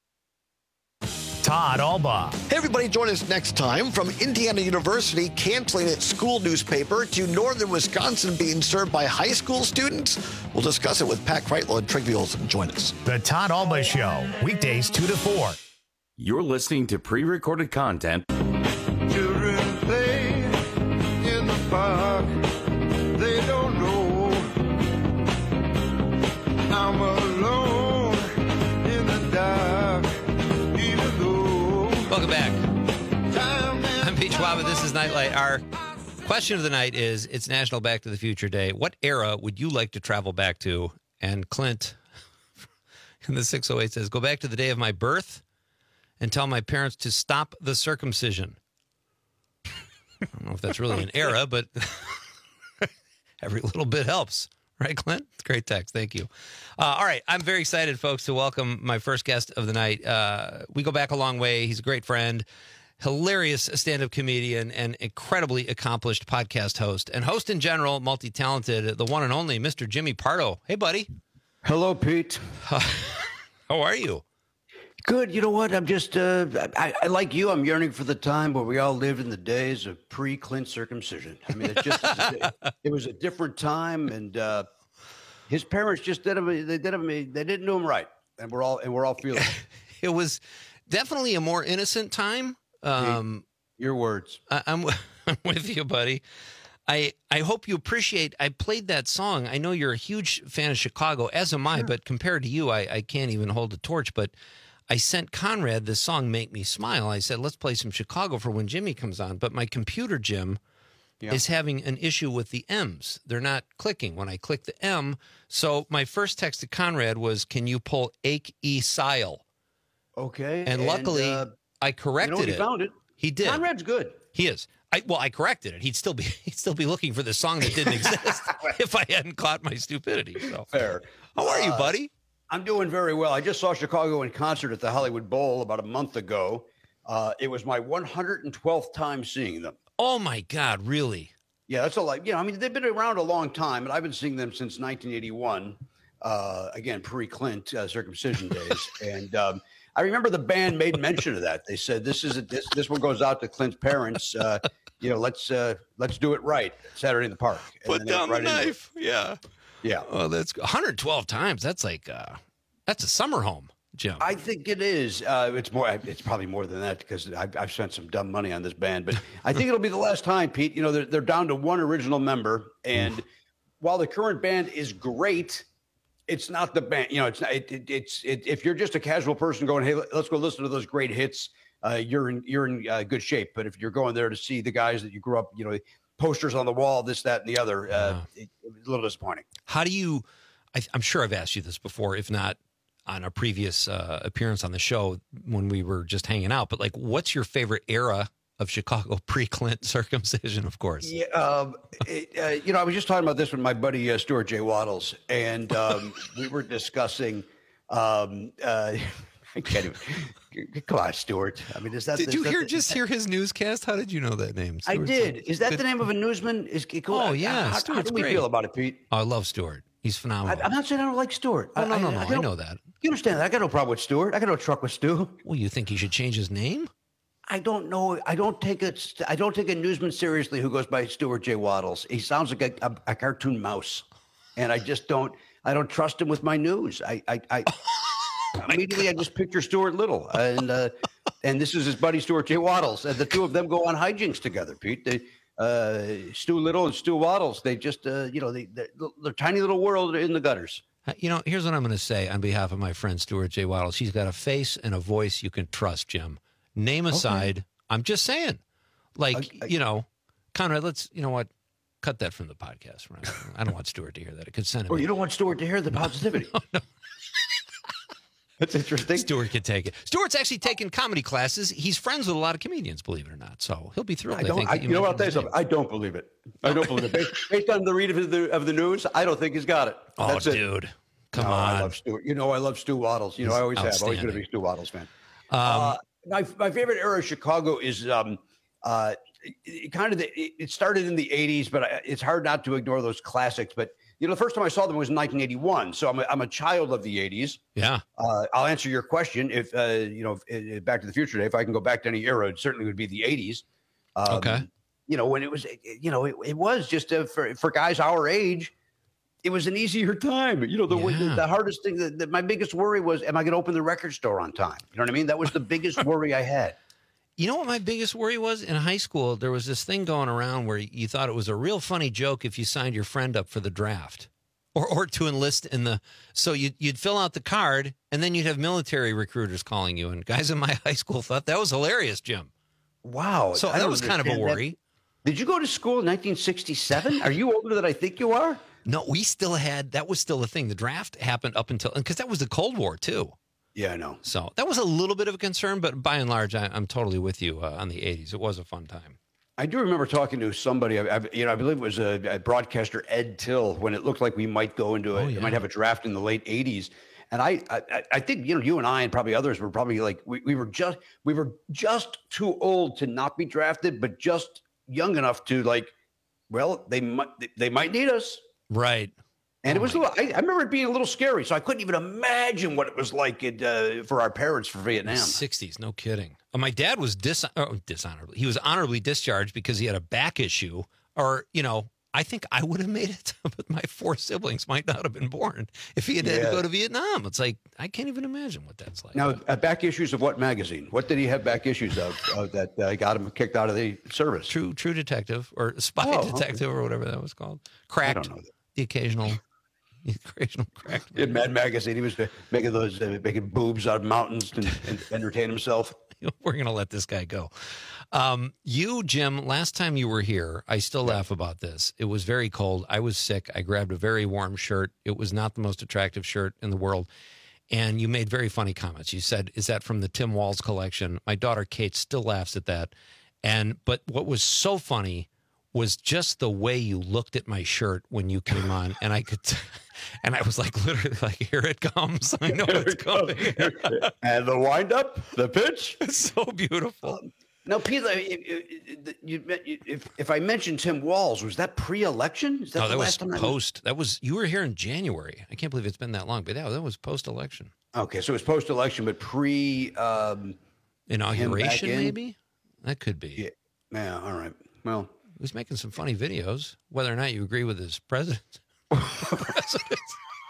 Todd Albaugh. Hey, everybody, join us next time. From Indiana University canceling its school newspaper to northern Wisconsin being served by high school students. We'll discuss it with Pat Kreitlow and Trygve Olsen. Join us. The Todd Albaugh Show, weekdays two to four. You're listening to pre-recorded content. Children play in the park. They don't know I'm alone in the dark, even though. Welcome back. I'm Pete Schwab. This is Nightlight. Our question of the night is, it's National Back to the Future Day. What era would you like to travel back to? And Clint in the six oh eight says, go back to the day of my birth and tell my parents to stop the circumcision. I don't know if that's really an era, but every little bit helps. Right, Clint? It's a great text. Thank you. Uh, all right. I'm very excited, folks, to welcome my first guest of the night. Uh, we go back a long way. He's a great friend, hilarious stand-up comedian, and incredibly accomplished podcast host. And host in general, multi-talented, the one and only Mister Jimmy Pardo. Hey, buddy. Hello, Pete. Uh, how are you? Good. You know what? I'm just, uh, I, I like you. I'm yearning for the time where we all lived in the days of pre-Clint circumcision. I mean, it just, it was a different time, and uh, his parents just did him. They did him. They didn't do him right, and we're all, and we're all feeling it. It was definitely a more innocent time. Um, hey, your words. I, I'm, I'm with you, buddy. I I hope you appreciate. I played that song. I know you're a huge fan of Chicago, as am I. Sure. But compared to you, I, I can't even hold a torch. But I sent Conrad the song "Make Me Smile." I said, let's play some Chicago for when Jimmy comes on. But my computer, Jim, yeah. is having an issue with the M's. They're not clicking when I click the M. So my first text to Conrad was, can you pull Ake E Sile? Okay. And, and luckily, uh, I corrected you know, he it. found it. He did. Conrad's good. He is. I, well, I corrected it. He'd still be he'd still be looking for the song that didn't exist if I hadn't caught my stupidity. So fair. How are you, uh, buddy? I'm doing very well. I just saw Chicago in concert at the Hollywood Bowl about a month ago. Uh, it was my one hundred twelfth time seeing them. Oh my God, really? Yeah, that's a lot. You know, I mean, they've been around a long time, and I've been seeing them since nineteen eighty-one. Uh, again, pre-Clint uh, circumcision days, and um, I remember the band made mention of that. They said, "This is a, this this one goes out to Clint's parents. Uh, you know, let's uh, let's do it right. Saturday in the Park. And Put down right the knife. Yeah, yeah. Oh, that's one hundred twelve times. That's like uh, that's a summer home, Jim. I think it is. Uh, it's more. It's probably more than that because I've, I've spent some dumb money on this band. But I think it'll be the last time, Pete. You know, they're they're down to one original member, and while the current band is great, it's not the band. You know, it's not. It, it, it's it, if you're just a casual person going, hey, let's go listen to those great hits. Uh, you're in you're in uh, good shape. But if you're going there to see the guys that you grew up, you know, posters on the wall, this, that, and the other, uh, yeah. it, it was a little disappointing. How do you? I, I'm sure I've asked you this before, if not on a previous uh, appearance on the show when we were just hanging out. But like, what's your favorite era of Chicago pre-Clint circumcision? Of course. Yeah. Um, it, uh, you know, I was just talking about this with my buddy uh, Stuart J. Waddles, and um, we were discussing. Um, uh, I can't even. Come on, Stuart. I mean, is that? Did is you that hear the, just hear his newscast? How did you know that name? Stuart I did. Is that Good. the name of a newsman? Is it cool? Oh yeah, how, Stuart's how do we great. feel about it, Pete? Oh, I love Stuart. He's phenomenal. I, I'm not saying I don't like Stuart. Oh, no, I, no, no. I, I, I know that. You understand that? I got no problem with Stuart. I got no truck with Stu. Well, you think he should change his name? I don't know. I don't take a. I don't take a newsman seriously who goes by Stuart J. Waddles. He sounds like a, a, a cartoon mouse, and I just don't. I don't trust him with my news. I. I, I oh immediately, God. I just picture Stuart Little, and uh, and this is his buddy Stuart J. Waddles, and the two of them go on hijinks together. Pete, they, uh, Stu Little and Stu Waddles. They just, uh, you know, they, they're, they're tiny little world in the gutters. You know, here's what I'm going to say on behalf of my friend Stuart J. Waddles. He's got a face and a voice you can trust, Jim. Name aside, okay. I'm just saying, like, I, I, you know, Conrad, let's, you know what, cut that from the podcast. Right? I don't want Stuart to hear that. It could send him. Oh, you don't want Stuart to hear the positivity. no, no. That's interesting. Stuart can take it. Stuart's actually taken comedy classes. He's friends with a lot of comedians, believe it or not. So he'll be thrilled. I don't, I think I, you, you know what I'll tell you something? I don't believe it. I don't believe it. Based, based on the read of the, of the news, I don't think he's got it. Oh, That's dude. It. Come no, on. I love Stuart. You know, I love Stu Waddles. You know, I always have. Always going to be Stu Waddles fan. Um, uh, my, my favorite era of Chicago is um, uh, it, it kind of the, it, it started in the eighties, but I, it's hard not to ignore those classics. But you know, the first time I saw them was in nineteen eighty-one. So I'm a, I'm a child of the eighties. Yeah. Uh, I'll answer your question. If, uh, you know, if, Back to the Future Day, if I can go back to any era, it certainly would be the eighties. Um, okay. You know, when it was, you know, it, it was just a, for, for guys our age, it was an easier time. You know, the Yeah. the, the hardest thing, that, that my biggest worry was, am I going to open the record store on time? You know what I mean? That was the biggest worry I had. You know what my biggest worry was? In high school, there was this thing going around where you thought it was a real funny joke if you signed your friend up for the draft or or to enlist in the. So you'd, you'd fill out the card, and then you'd have military recruiters calling you. And guys in my high school thought that was hilarious, Jim. Wow. So I that don't was kind of a understand that. worry. Did you go to school in nineteen sixty-seven? Are you older than I think you are? No, we still had, that was still a thing. The draft happened up until, because that was the Cold War, too. Yeah, I know. So that was a little bit of a concern, but by and large, I, I'm totally with you uh, on the eighties. It was a fun time. I do remember talking to somebody, I, I, you know, I believe it was a, a broadcaster, Ed Till, when it looked like we might go into a, Oh, yeah. might have a draft in the late eighties. And I, I, I think, you know, you and I and probably others were probably like, we, we were just, we were just too old to not be drafted, but just young enough to like, well, they might, they might need us. Right. And Oh it was, a my little, I, I remember it being a little scary. So I couldn't even imagine what it was like it, uh, for our parents for Vietnam. sixties, no kidding. Uh, my dad was dis- oh, dishonorably. He was honorably discharged because he had a back issue, or, you know, I think I would have made it, but my four siblings might not have been born if he had had to Yeah. go to Vietnam. It's like, I can't even imagine what that's like. Now, uh, back issues of what magazine? What did he have back issues of uh, that uh, got him kicked out of the service? True, True Detective or Spy Oh, okay. Detective or whatever that was called. Cracked. don't know that. The occasional, the occasional cracked. In Mad Magazine, he was uh, making those uh, making boobs out of mountains to and entertain himself. We're going to let this guy go. Um, you, Jim, last time you were here, I still laugh about this. It was very cold. I was sick. I grabbed a very warm shirt. It was not the most attractive shirt in the world. And you made very funny comments. You said, is that from the Tim Walz collection? My daughter, Kate, still laughs at that. And but what was so funny was just the way you looked at my shirt when you came on. And I could, and I was like, literally like, here it comes. I know it's coming. And the windup, the pitch. It's so beautiful. Now, Peter, if, you, if, if I mentioned Tim Walz, was that pre-election? Is that No, the that was last time I post. That was, you were here in January. I can't believe it's been that long, but yeah, that was post-election. Okay, so it was post-election, but pre um, Inauguration, him back in? maybe? That could be. Yeah. Yeah. All right. Well, he was making some funny videos, whether or not you agree with his president. president.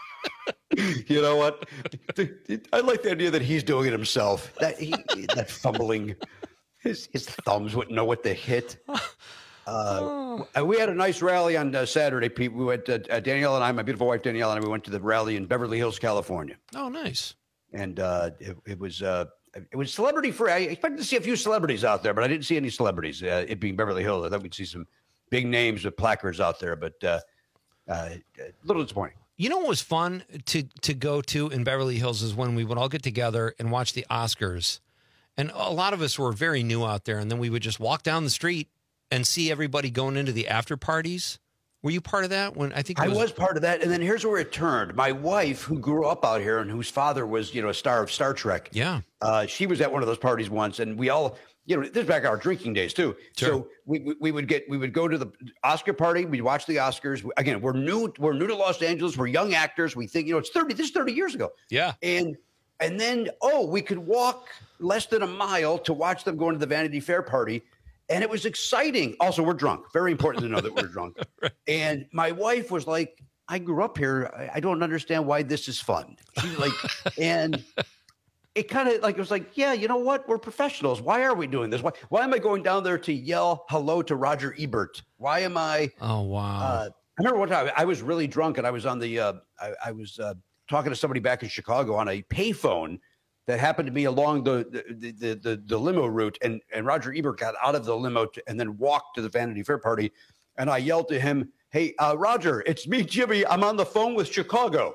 You know what? I like the idea that he's doing it himself. That he, that fumbling, his his thumbs wouldn't know what to hit. Uh, we had a nice rally on uh, Saturday, Pete. We went. Uh, Danielle and I, my beautiful wife Danielle and I, we went to the rally in Beverly Hills, California. Oh, nice. And uh, it, it was uh, it was celebrity free. I expected to see a few celebrities out there, but I didn't see any celebrities. Uh, it being Beverly Hills, I thought we'd see some big names with placards out there, but uh, uh, a little disappointing. You know what was fun to to go to in Beverly Hills is when we would all get together and watch the Oscars. And a lot of us were very new out there, and then we would just walk down the street and see everybody going into the after parties. Were you part of that? When I think it I was, was part of that, and then here's where it turned. My wife, who grew up out here and whose father was, you know, a star of Star Trek. Yeah, uh, she was at one of those parties once, and we all, you know, this is back our drinking days too. Sure. So we, we we would get we would go to the Oscar party. We'd watch the Oscars. Again, we're new. We're new to Los Angeles. We're young actors. We think, you know, it's thirty. This is thirty years ago. Yeah, and and then oh, we could walk less than a mile to watch them go into the Vanity Fair party. And it was exciting. Also, we're drunk. Very important to know that we're drunk. Right. And my wife was like, I grew up here. I, I don't understand why this is fun. She's like, and it kind of like, it was like, yeah, you know what? We're professionals. Why are we doing this? Why, why am I going down there to yell hello to Roger Ebert? Why am I? Oh, wow. Uh, I remember one time I was really drunk and I was on the, uh, I, I was uh, talking to somebody back in Chicago on a payphone that happened to be along the the, the the the limo route, and and Roger Ebert got out of the limo to, and then walked to the Vanity Fair party, and I yelled to him, "Hey, uh, Roger, it's me, Jimmy. I'm on the phone with Chicago."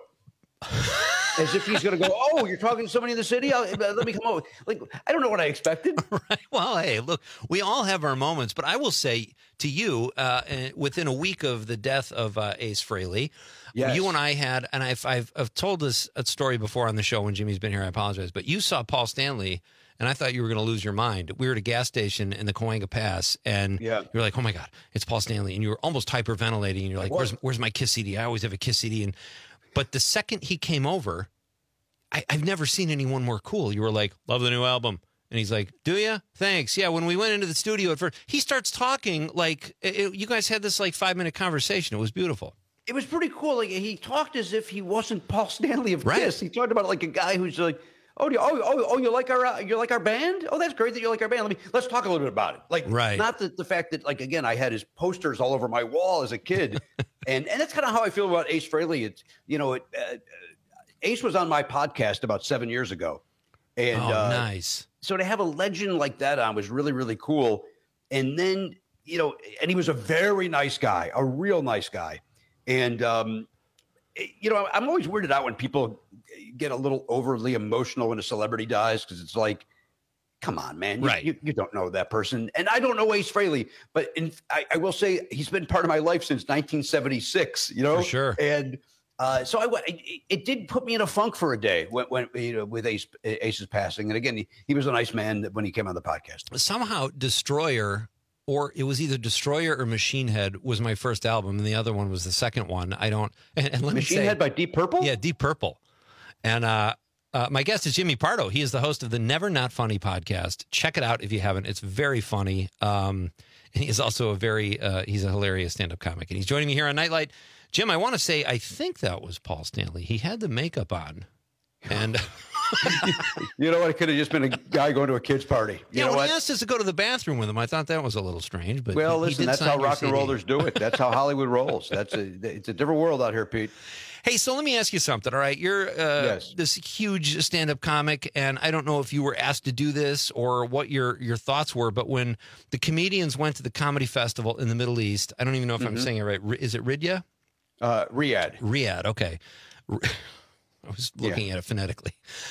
As if he's going to go, oh, you're talking to somebody in the city? I'll, let me come over. Like, I don't know what I expected. Right. Well, hey, look, we all have our moments, but I will say to you, uh, within a week of the death of uh, Ace Frehley, yes. you and I had, and I've, I've, I've told this a story before on the show when Jimmy's been here, I apologize, but you saw Paul Stanley, and I thought you were going to lose your mind. We were at a gas station in the Cahuenga Pass, and yeah. you were like, oh, my God, it's Paul Stanley, and you were almost hyperventilating, and you're like, where's, where's my Kiss C D? I always have a Kiss C D, and But the second he came over, I, I've never seen anyone more cool. You were like, love the new album. And he's like, do you? Thanks. Yeah, when we went into the studio at first, he starts talking like, it, you guys had this like five-minute conversation. It was beautiful. it was pretty cool. Like he talked as if he wasn't Paul Stanley of Right. Kiss. He talked about it like a guy who's like, oh, do you, oh, oh, oh, you like our, uh, you like our band? Oh, that's great that you like our band. Let me let's talk a little bit about it. Like, Right. not the, the fact that, like, again, I had his posters all over my wall as a kid, and and that's kind of how I feel about Ace Frehley. It's you know, it, uh, Ace was on my podcast about seven years ago, and Oh, uh, nice. So to have a legend like that on was really, really cool. And then, you know, and he was a very nice guy, a real nice guy. And, um, you know, I'm always weirded out when people get a little overly emotional when a celebrity dies, because it's like, come on, man. You, Right. you, you don't know that person. And I don't know Ace Frehley, but in, I, I will say he's been part of my life since nineteen seventy-six, you know? For sure. And uh, so I, it, it did put me in a funk for a day when, when you know, with Ace, Ace's passing. And again, he, he was a nice man when he came on the podcast. Somehow Destroyer, or it was either Destroyer or Machine Head, was my first album, and the other one was the second one. I don't. And, and let Machine me say, Head by Deep Purple? Yeah, Deep Purple. And uh, uh, my guest is Jimmy Pardo. He is the host of the Never Not Funny podcast. Check it out if you haven't. It's very funny. Um, and he is also a very, uh, he's a hilarious stand-up comic. And he's joining me here on Nightlight. Jim, I want to say, I think that was Paul Stanley. He had the makeup on. And you know what? It could have just been a guy going to a kid's party. You yeah, know when what? he asked us to go to the bathroom with him, I thought that was a little strange. But Well, he, he listen, did that's sign how your rock and C D. rollers do it. That's how Hollywood rolls. That's a, it's a different world out here, Pete. Hey, so let me ask you something. All right, you're uh, Yes. this huge stand-up comic, and I don't know if you were asked to do this or what your your thoughts were. But when the comedians went to the comedy festival in the Middle East, I don't even know if I'm Mhm. saying it right. Is it Riyadh? Uh, Riyadh. Riyadh. Okay. I was looking at it phonetically.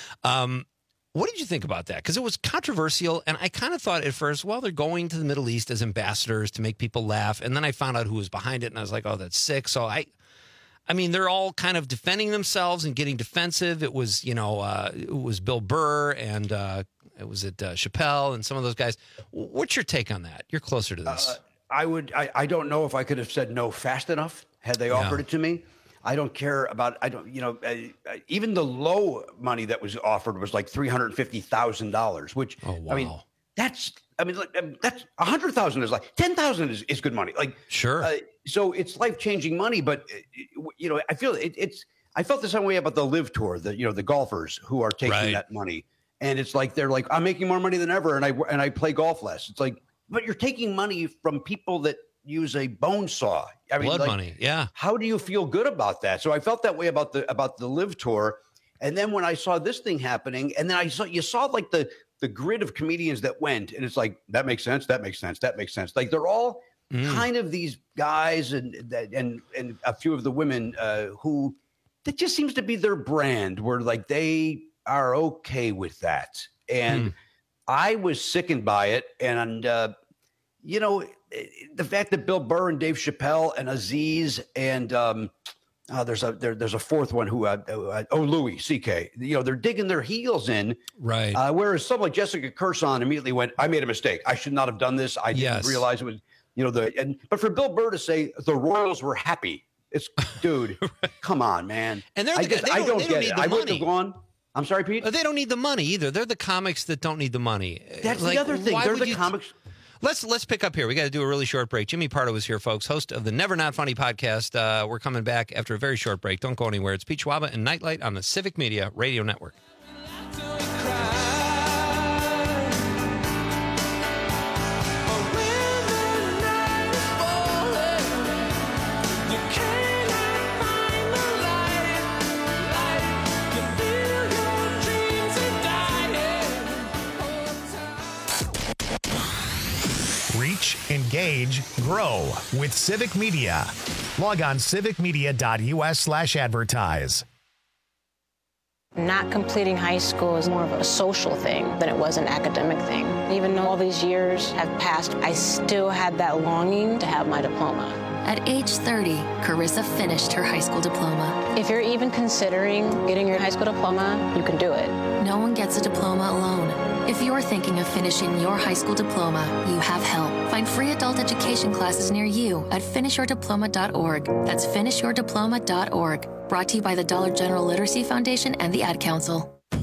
Um, what did you think about that? Because it was controversial, and I kind of thought at first, well, they're going to the Middle East as ambassadors to make people laugh, and then I found out who was behind it, and I was like, oh, that's sick. So I, I mean, they're all kind of defending themselves and getting defensive. It was, you know, uh, it was Bill Burr and uh, it was it uh, Chappelle and some of those guys. What's your take on that? You're closer to this. Uh, I would. I, I don't know if I could have said no fast enough had they offered Yeah. it to me. I don't care about. I don't. You know, uh, uh, even the low money that was offered was like three hundred fifty thousand dollars. Which Oh, I mean, wow. that's. I mean, like, um, that's a hundred thousand is like ten thousand is, is good money. Like Sure. Uh, so it's life changing money, but uh, you know, I feel it, it's. I felt the same way about the Live Tour. The you know the golfers who are taking Right. that money, and it's like they're like, I'm making more money than ever, and I and I play golf less. It's like, but you're taking money from people that use a bone saw. I mean, Blood like, money. Yeah. how do you feel good about that? So I felt that way about the about the Live Tour, and then when I saw this thing happening, and then I saw you saw like the the grid of comedians that went, and it's like that makes sense, that makes sense, that makes sense. Like they're all Mm. kind of these guys, and that and and a few of the women uh, who that just seems to be their brand, where like they are okay with that, and Mm. I was sickened by it, and uh, you know. The fact that Bill Burr and Dave Chappelle and Aziz and um, uh, there's a there, there's a fourth one who uh, uh, oh Louis C K, you know, they're digging their heels in, Right. uh, whereas someone like Jessica Kirson immediately went, I made a mistake, I should not have done this, I didn't Yes. realize it was, you know, the and but for Bill Burr to say the Royals were happy, it's dude, come on, man, And they're I the just guy- they I don't- don't they don't get need it. the I wouldn't money. have gone. I'm sorry, Pete. Uh, They don't need the money either. They're the comics that don't need the money. That's Like, the other thing. why They're would the you- comics. Let's let's pick up here. We got to do a really short break. Jimmy Pardo is here, folks, host of the Never Not Funny podcast. Uh, we're coming back after a very short break. Don't go anywhere. It's Pete Schwaba and Nightlight on the Civic Media Radio Network. Reach, engage, grow with Civic Media. Log on civicmedia.us slash advertise. Not completing high school is more of a social thing than it was an academic thing. Even though all these years have passed, I still had that longing to have my diploma. At age thirty, Carissa finished her high school diploma. If you're even considering getting your high school diploma, you can do it. No one gets a diploma alone. If you're thinking of finishing your high school diploma, you have help. Find free adult education classes near you at finish your diploma dot org. That's finish your diploma dot org. Brought to you by the Dollar General Literacy Foundation and the Ad Council.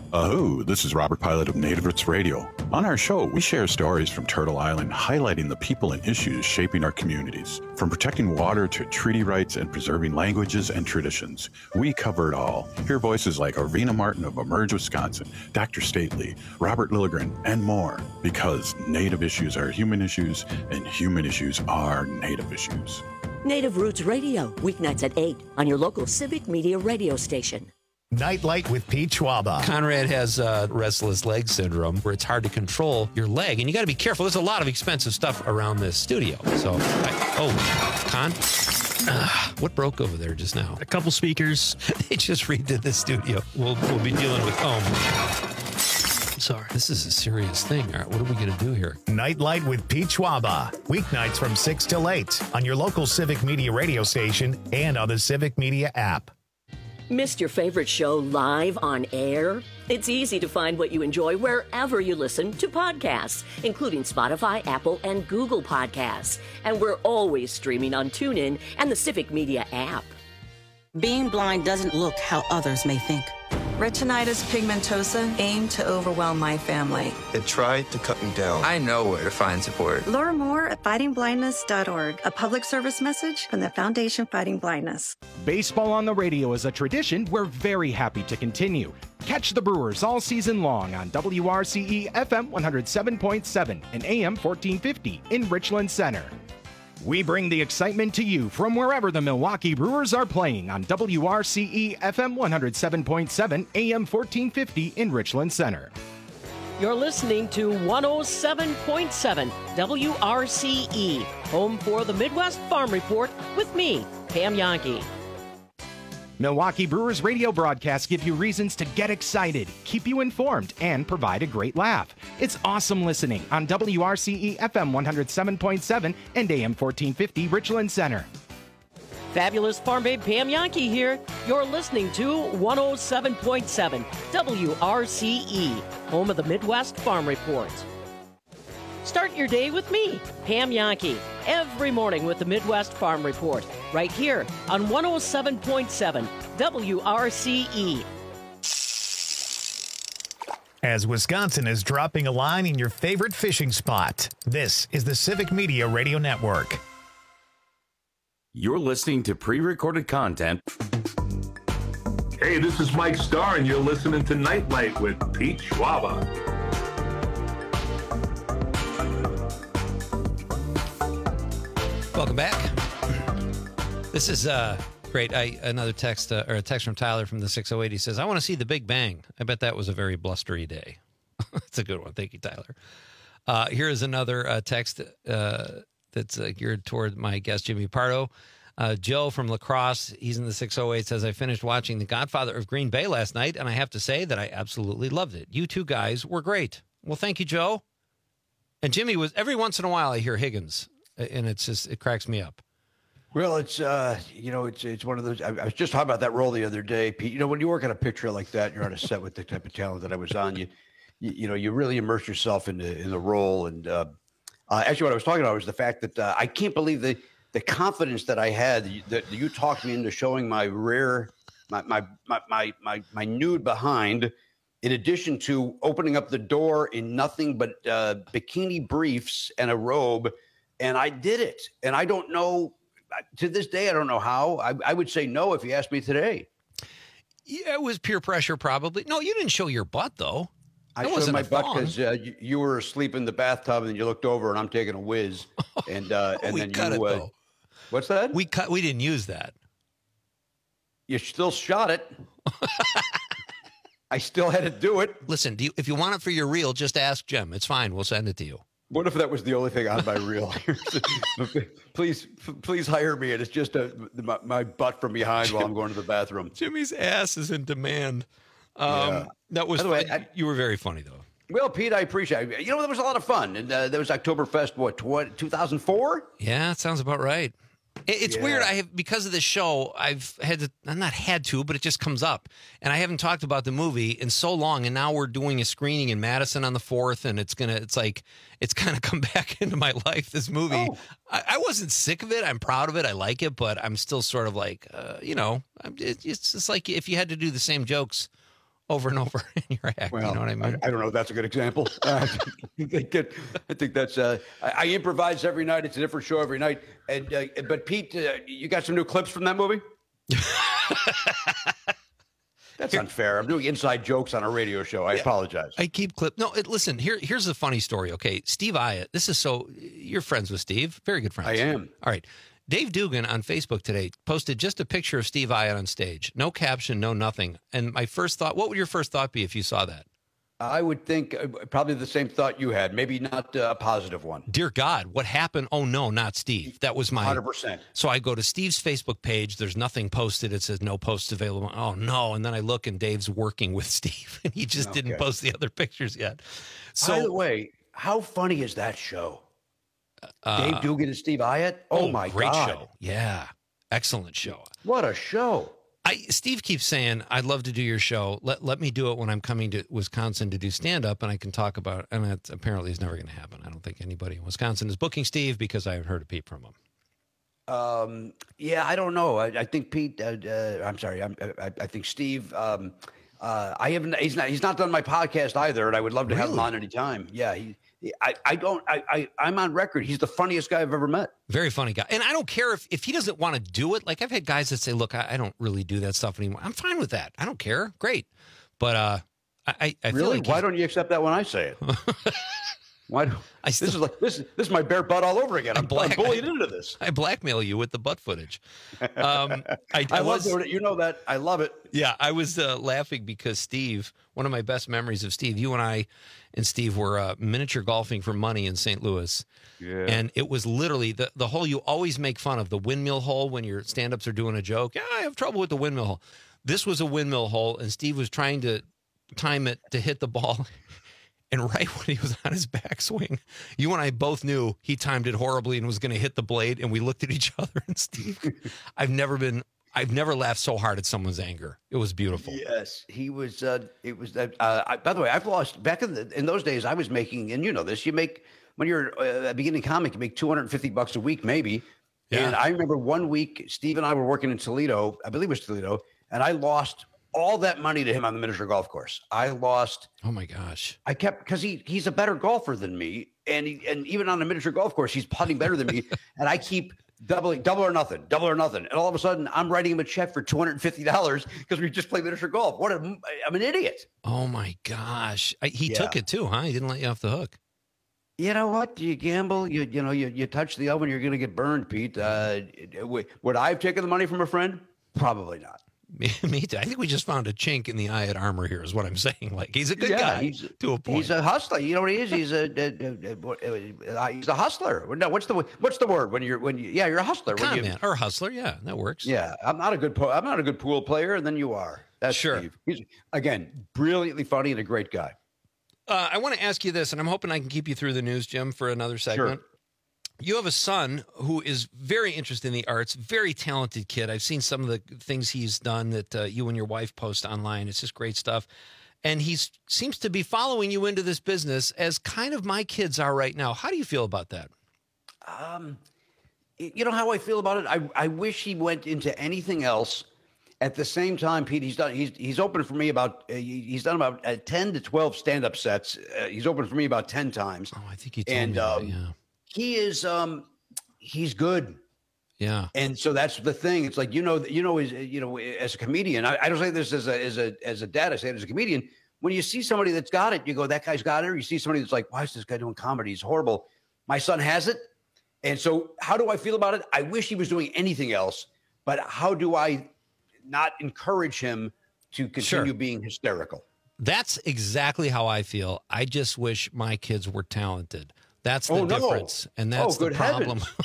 Oh, this is Robert Pilot of Native Roots Radio. On our show, we share stories from Turtle Island highlighting the people and issues shaping our communities. From protecting water to treaty rights and preserving languages and traditions, we cover it all. Hear voices like Arvina Martin of Emerge, Wisconsin, Doctor Stately, Robert Lilligren, and more. Because Native issues are human issues, and human issues are Native issues. Native Roots Radio, weeknights at eight on your local Civic Media radio station. Nightlight with Pete Schwaba. Conrad has uh, restless leg syndrome where it's hard to control your leg, and you got to be careful. There's a lot of expensive stuff around this studio. So, I, oh, Con, uh, what broke over there just now? A couple speakers. They just redid the studio. We'll we'll be dealing with home. Sorry, this is a serious thing. All right, what are we going to do here? Nightlight with Pete Schwaba. Weeknights from six till eight on your local Civic Media radio station and on the Civic Media app. Missed your favorite show live on air? It's easy to find what you enjoy wherever you listen to podcasts, including Spotify, Apple, and Google Podcasts. And we're always streaming on TuneIn and the Civic Media app. Being blind doesn't look how others may think. Retinitis pigmentosa aimed to overwhelm my family. It tried to cut me down. I know where to find support. Learn more at fighting blindness dot org, a public service message from the Foundation Fighting Blindness. Baseball on the radio is a tradition we're very happy to continue. Catch the Brewers all season long on W R C E F M one oh seven point seven and A M fourteen fifty in Richland Center. We bring the excitement to you from wherever the Milwaukee Brewers are playing on W R C E F M one oh seven point seven, A M fourteen fifty in Richland Center. You're listening to one oh seven point seven W R C E, home for the Midwest Farm Report with me, Pam Yankee. Milwaukee Brewers radio broadcasts give you reasons to get excited, keep you informed, and provide a great laugh. It's awesome listening on W R C E F M one oh seven point seven and A M fourteen fifty Richland Center. Fabulous Farm Babe Pam Yankee here. You're listening to one oh seven point seven W R C E, home of the Midwest Farm Report. Start your day with me, Pam Yankee, every morning with the Midwest Farm Report, right here on one oh seven point seven W R C E. As Wisconsin is dropping a line in your favorite fishing spot, this is the Civic Media Radio Network. You're listening to pre-recorded content. Hey, this is Mike Starr, and you're listening to Nightlight with Pete Schwaba. Welcome back. This is uh, great. I, another text uh, or a text from Tyler from the six oh eight. He says, I want to see The Big Bang. I bet that was a very blustery day. It's a good one. Thank you, Tyler. Uh, here is another uh, text uh, that's uh, geared toward my guest, Jimmy Pardo. Uh, Joe from La Crosse, he's in the six oh eight, says, I finished watching The Godfather of Green Bay last night, and I have to say that I absolutely loved it. You two guys were great. Well, thank you, Joe. And Jimmy was, every once in a while I hear Higgins, and it's just, it cracks me up. Well, it's, uh, you know, it's it's one of those, I, I was just talking about that role the other day, Pete. You know, when you work on a picture like that, you're on a set with the type of talent that I was on, you, you, you know, you really immerse yourself in the, in the role. And uh, uh, actually what I was talking about was the fact that uh, I can't believe the, the confidence that I had, that you, that you talked me into showing my rear, my, my, my, my, my, my nude behind, in addition to opening up the door in nothing but uh, bikini briefs and a robe. And I did it. And I don't know, to this day, I don't know how. I, I would say no if you asked me today. Yeah, it was peer pressure, probably. No, you didn't show your butt, though. I That showed wasn't my a butt thong. because uh, you, you were asleep in the bathtub, and you looked over, and I'm taking a whiz. And uh, and We then cut you, it, uh, though. what's that? We cut. We didn't use that. You still shot it. I still had to do it. Listen, do you, if you want it for your reel, just ask Jim. It's fine. We'll send it to you. What if that was the only thing on my reel? please, please hire me. And it's just a, my, my butt from behind while I'm going to the bathroom. Jimmy's ass is in demand. Um, Yeah. That was By the way, fun. I- You were very funny, though. Well, Pete, I appreciate it. You know, there was a lot of fun. And uh, there was Oktoberfest, what, two thousand four? Yeah, it sounds about right. It, it's Yeah. weird. I have because of this show, I've had to. I'm not had to, but it just comes up, and I haven't talked about the movie in so long. And now we're doing a screening in Madison on the fourth, and it's gonna. It's like it's kind of come back into my life. This movie, Oh. I, I wasn't sick of it. I'm proud of it. I like it, but I'm still sort of like, uh, you know, I'm, it, it's just like if you had to do the same jokes over and over in your act. Well, you know what I mean? I, I don't know if that's a good example. Uh, I, think it, I think that's. Uh, I, I improvise every night. It's a different show every night. And uh, but Pete, uh, you got some new clips from that movie? That's unfair. I'm doing inside jokes on a radio show. I yeah, apologize. I keep clip. No, it, listen. Here, here's a funny story. Okay, Steve Iatt. This is so. You're friends with Steve. Very good friends. I am. All right. Dave Dugan on Facebook today posted just a picture of Steve Iatt on stage. No caption, no nothing. And my first thought, what would your first thought be if you saw that? I would think uh, probably the same thought you had, maybe not uh, a positive one. Dear God, what happened? Oh, no, not Steve. That was my... one hundred percent. So I go to Steve's Facebook page. There's nothing posted. It says no posts available. Oh, no. And then I look and Dave's working with Steve, and he just okay. didn't post the other pictures yet. So, by the way, how funny is that show? Uh, Dave Dugan and Steve Iatt? Oh, oh my great God. Great show. Yeah. Excellent show. What a show. I, Steve keeps saying, I'd love to do your show. Let let me do it when I'm coming to Wisconsin to do stand-up, and I can talk about it. And that apparently is never going to happen. I don't think anybody in Wisconsin is booking Steve because I haven't heard a peep from him. Um, yeah, I don't know. I, I think Pete, uh, uh, I'm sorry. I'm, I, I think Steve, um, uh, I haven't, he's not, he's not done my podcast either, and I would love to really? have him on anytime. Yeah, he, I, I don't, I, I, I'm on record. He's the funniest guy I've ever met. Very funny guy. And I don't care if, if he doesn't want to do it. Like I've had guys that say, look, I, I don't really do that stuff anymore. I'm fine with that. I don't care. Great. But, uh, I, I really? feel like why don't you accept that when I say it? Why do I still, this is like this this is my bare butt all over again. I'm, black, I'm bullied I, into this. I blackmail you with the butt footage. Um, I, I, I was, love it. You know that. I love it. Yeah, I was uh, laughing because Steve, one of my best memories of Steve, you and I and Steve were uh, miniature golfing for money in Saint Louis. Yeah. And it was literally the, the hole you always make fun of, the windmill hole when your stand-ups are doing a joke. Yeah, I have trouble with the windmill hole. This was a windmill hole, and Steve was trying to time it to hit the ball. And right when he was on his backswing, you and I both knew he timed it horribly and was going to hit the blade. And we looked at each other and Steve, I've never been, I've never laughed so hard at someone's anger. It was beautiful. Yes, he was. Uh, it was. Uh, I, by the way, I've lost back in the, in those days. I was making, and you know this. You make when you're uh, a beginning comic, you make two hundred fifty bucks a week, maybe. Yeah. And I remember one week, Steve and I were working in Toledo. I believe it was Toledo, and I lost all that money to him on the miniature golf course. I lost. Oh my gosh. I kept, because he he's a better golfer than me. And he, and even on a miniature golf course, he's putting better than me. And I keep doubling, double or nothing, double or nothing. And all of a sudden I'm writing him a check for two hundred fifty dollars because we just played miniature golf. What a, I'm an idiot. Oh my gosh. I, he Yeah. took it too, huh? He didn't let you off the hook. You know what? You gamble, you you know, you, you touch the oven, you're going to get burned, Pete. Uh, would I have taken the money from a friend? Probably not. Me, me too. I think we just found a chink in the Iatt armor here is what I'm saying. Like he's a good Yeah, guy he's- to a point. He's a hustler. You know what he is? He's a, a, a, a he's a hustler. No, what's the what's the word when you're when you yeah you're a hustler. When Con you, man or hustler. Yeah, that works. Yeah, I'm not a good po- I'm not a good pool player, and then you are. That's Sure. Steve. He's again brilliantly funny and a great guy. Uh, I want to ask you this, and I'm hoping I can keep you through the news, Jim, for another segment. You have a son who is very interested in the arts, very talented kid. I've seen some of the things he's done that uh, you and your wife post online. It's just great stuff. And he seems to be following you into this business as kind of my kids are right now. How do you feel about that? Um, you know how I feel about it. I I wish he went into anything else. At the same time, Pete, he's done. He's he's opened for me about. Uh, he- he's done about uh, ten to twelve stand up sets. Uh, he's opened for me about ten times. Oh, I think he told and me that, um, yeah. he is. Um, he's good. Yeah. And so that's the thing. It's like, you know, you know, as, you know, as a comedian, I, I don't say this as a, as a, as a dad, I say it as a comedian. When you see somebody that's got it, you go, that guy's got it. Or you see somebody that's like, why is this guy doing comedy? He's horrible. My son has it. And so how do I feel about it? I wish he was doing anything else, but how do I not encourage him to continue Sure. being hysterical? That's exactly how I feel. I just wish my kids were talented. That's the Oh, no. difference. And that's Oh, the good problem. heavens.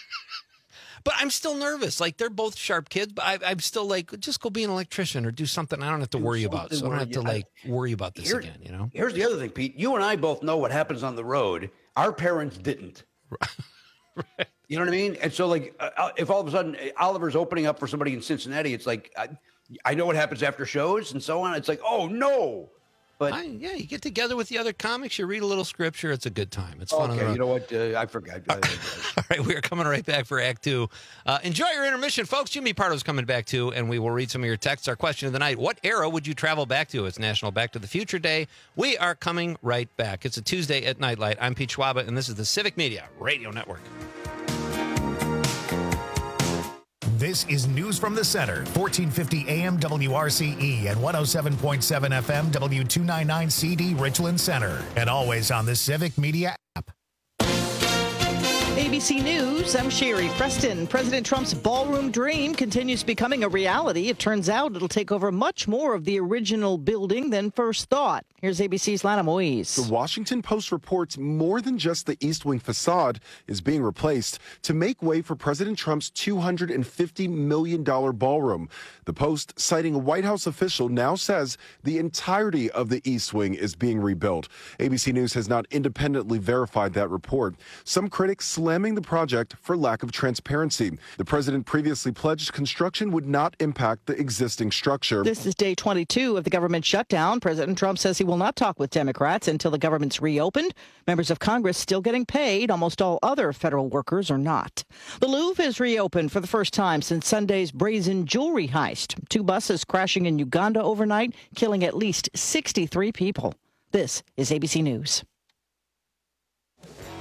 But I'm still nervous. Like they're both sharp kids, but I, I'm still like, just go be an electrician or do something I don't have to Do worry about. So I something don't where have to you- I- like worry about this Here- again, you know? Here's the other thing, Pete. You and I both know what happens on the road. Our parents didn't. You know what I mean? And so, like, uh, if all of a sudden uh, Oliver's opening up for somebody in Cincinnati, it's like, I, I know what happens after shows and so on. It's like, oh, no. But I, yeah, you get together with the other comics, you read a little scripture. It's a good time. It's fun. Okay, you know what? Uh, I forgot. All right, we are coming right back for Act Two. Uh, enjoy your intermission, folks. Jimmy Pardo's coming back too, and we will read some of your texts. Our question of the night: what era would you travel back to? It's National Back to the Future Day. We are coming right back. It's a Tuesday at Nightlight. I'm Pete Schwaba, and this is the Civic Media Radio Network. This is News from the Center, fourteen fifty A M W R C E and one oh seven point seven F M W two ninety-nine C D Richland Center, and always on the Civic Media app. A B C News, I'm Sherry Preston. President Trump's ballroom dream continues becoming a reality. It turns out it'll take over much more of the original building than first thought. Here's A B C's Lana Moise. The Washington Post reports more than just the East Wing facade is being replaced to make way for President Trump's two hundred fifty million dollars ballroom. The Post, citing a White House official, now says the entirety of the East Wing is being rebuilt. A B C News has not independently verified that report. Some critics slamming the project for lack of transparency. The president previously pledged construction would not impact the existing structure. This is day twenty-two of the government shutdown. President Trump says he will not talk with Democrats until the government's reopened. Members of Congress still getting paid. Almost all other federal workers are not. The Louvre is reopened for the first time since Sunday's brazen jewelry heist. Two buses crashing in Uganda overnight, killing at least sixty-three people. This is A B C News.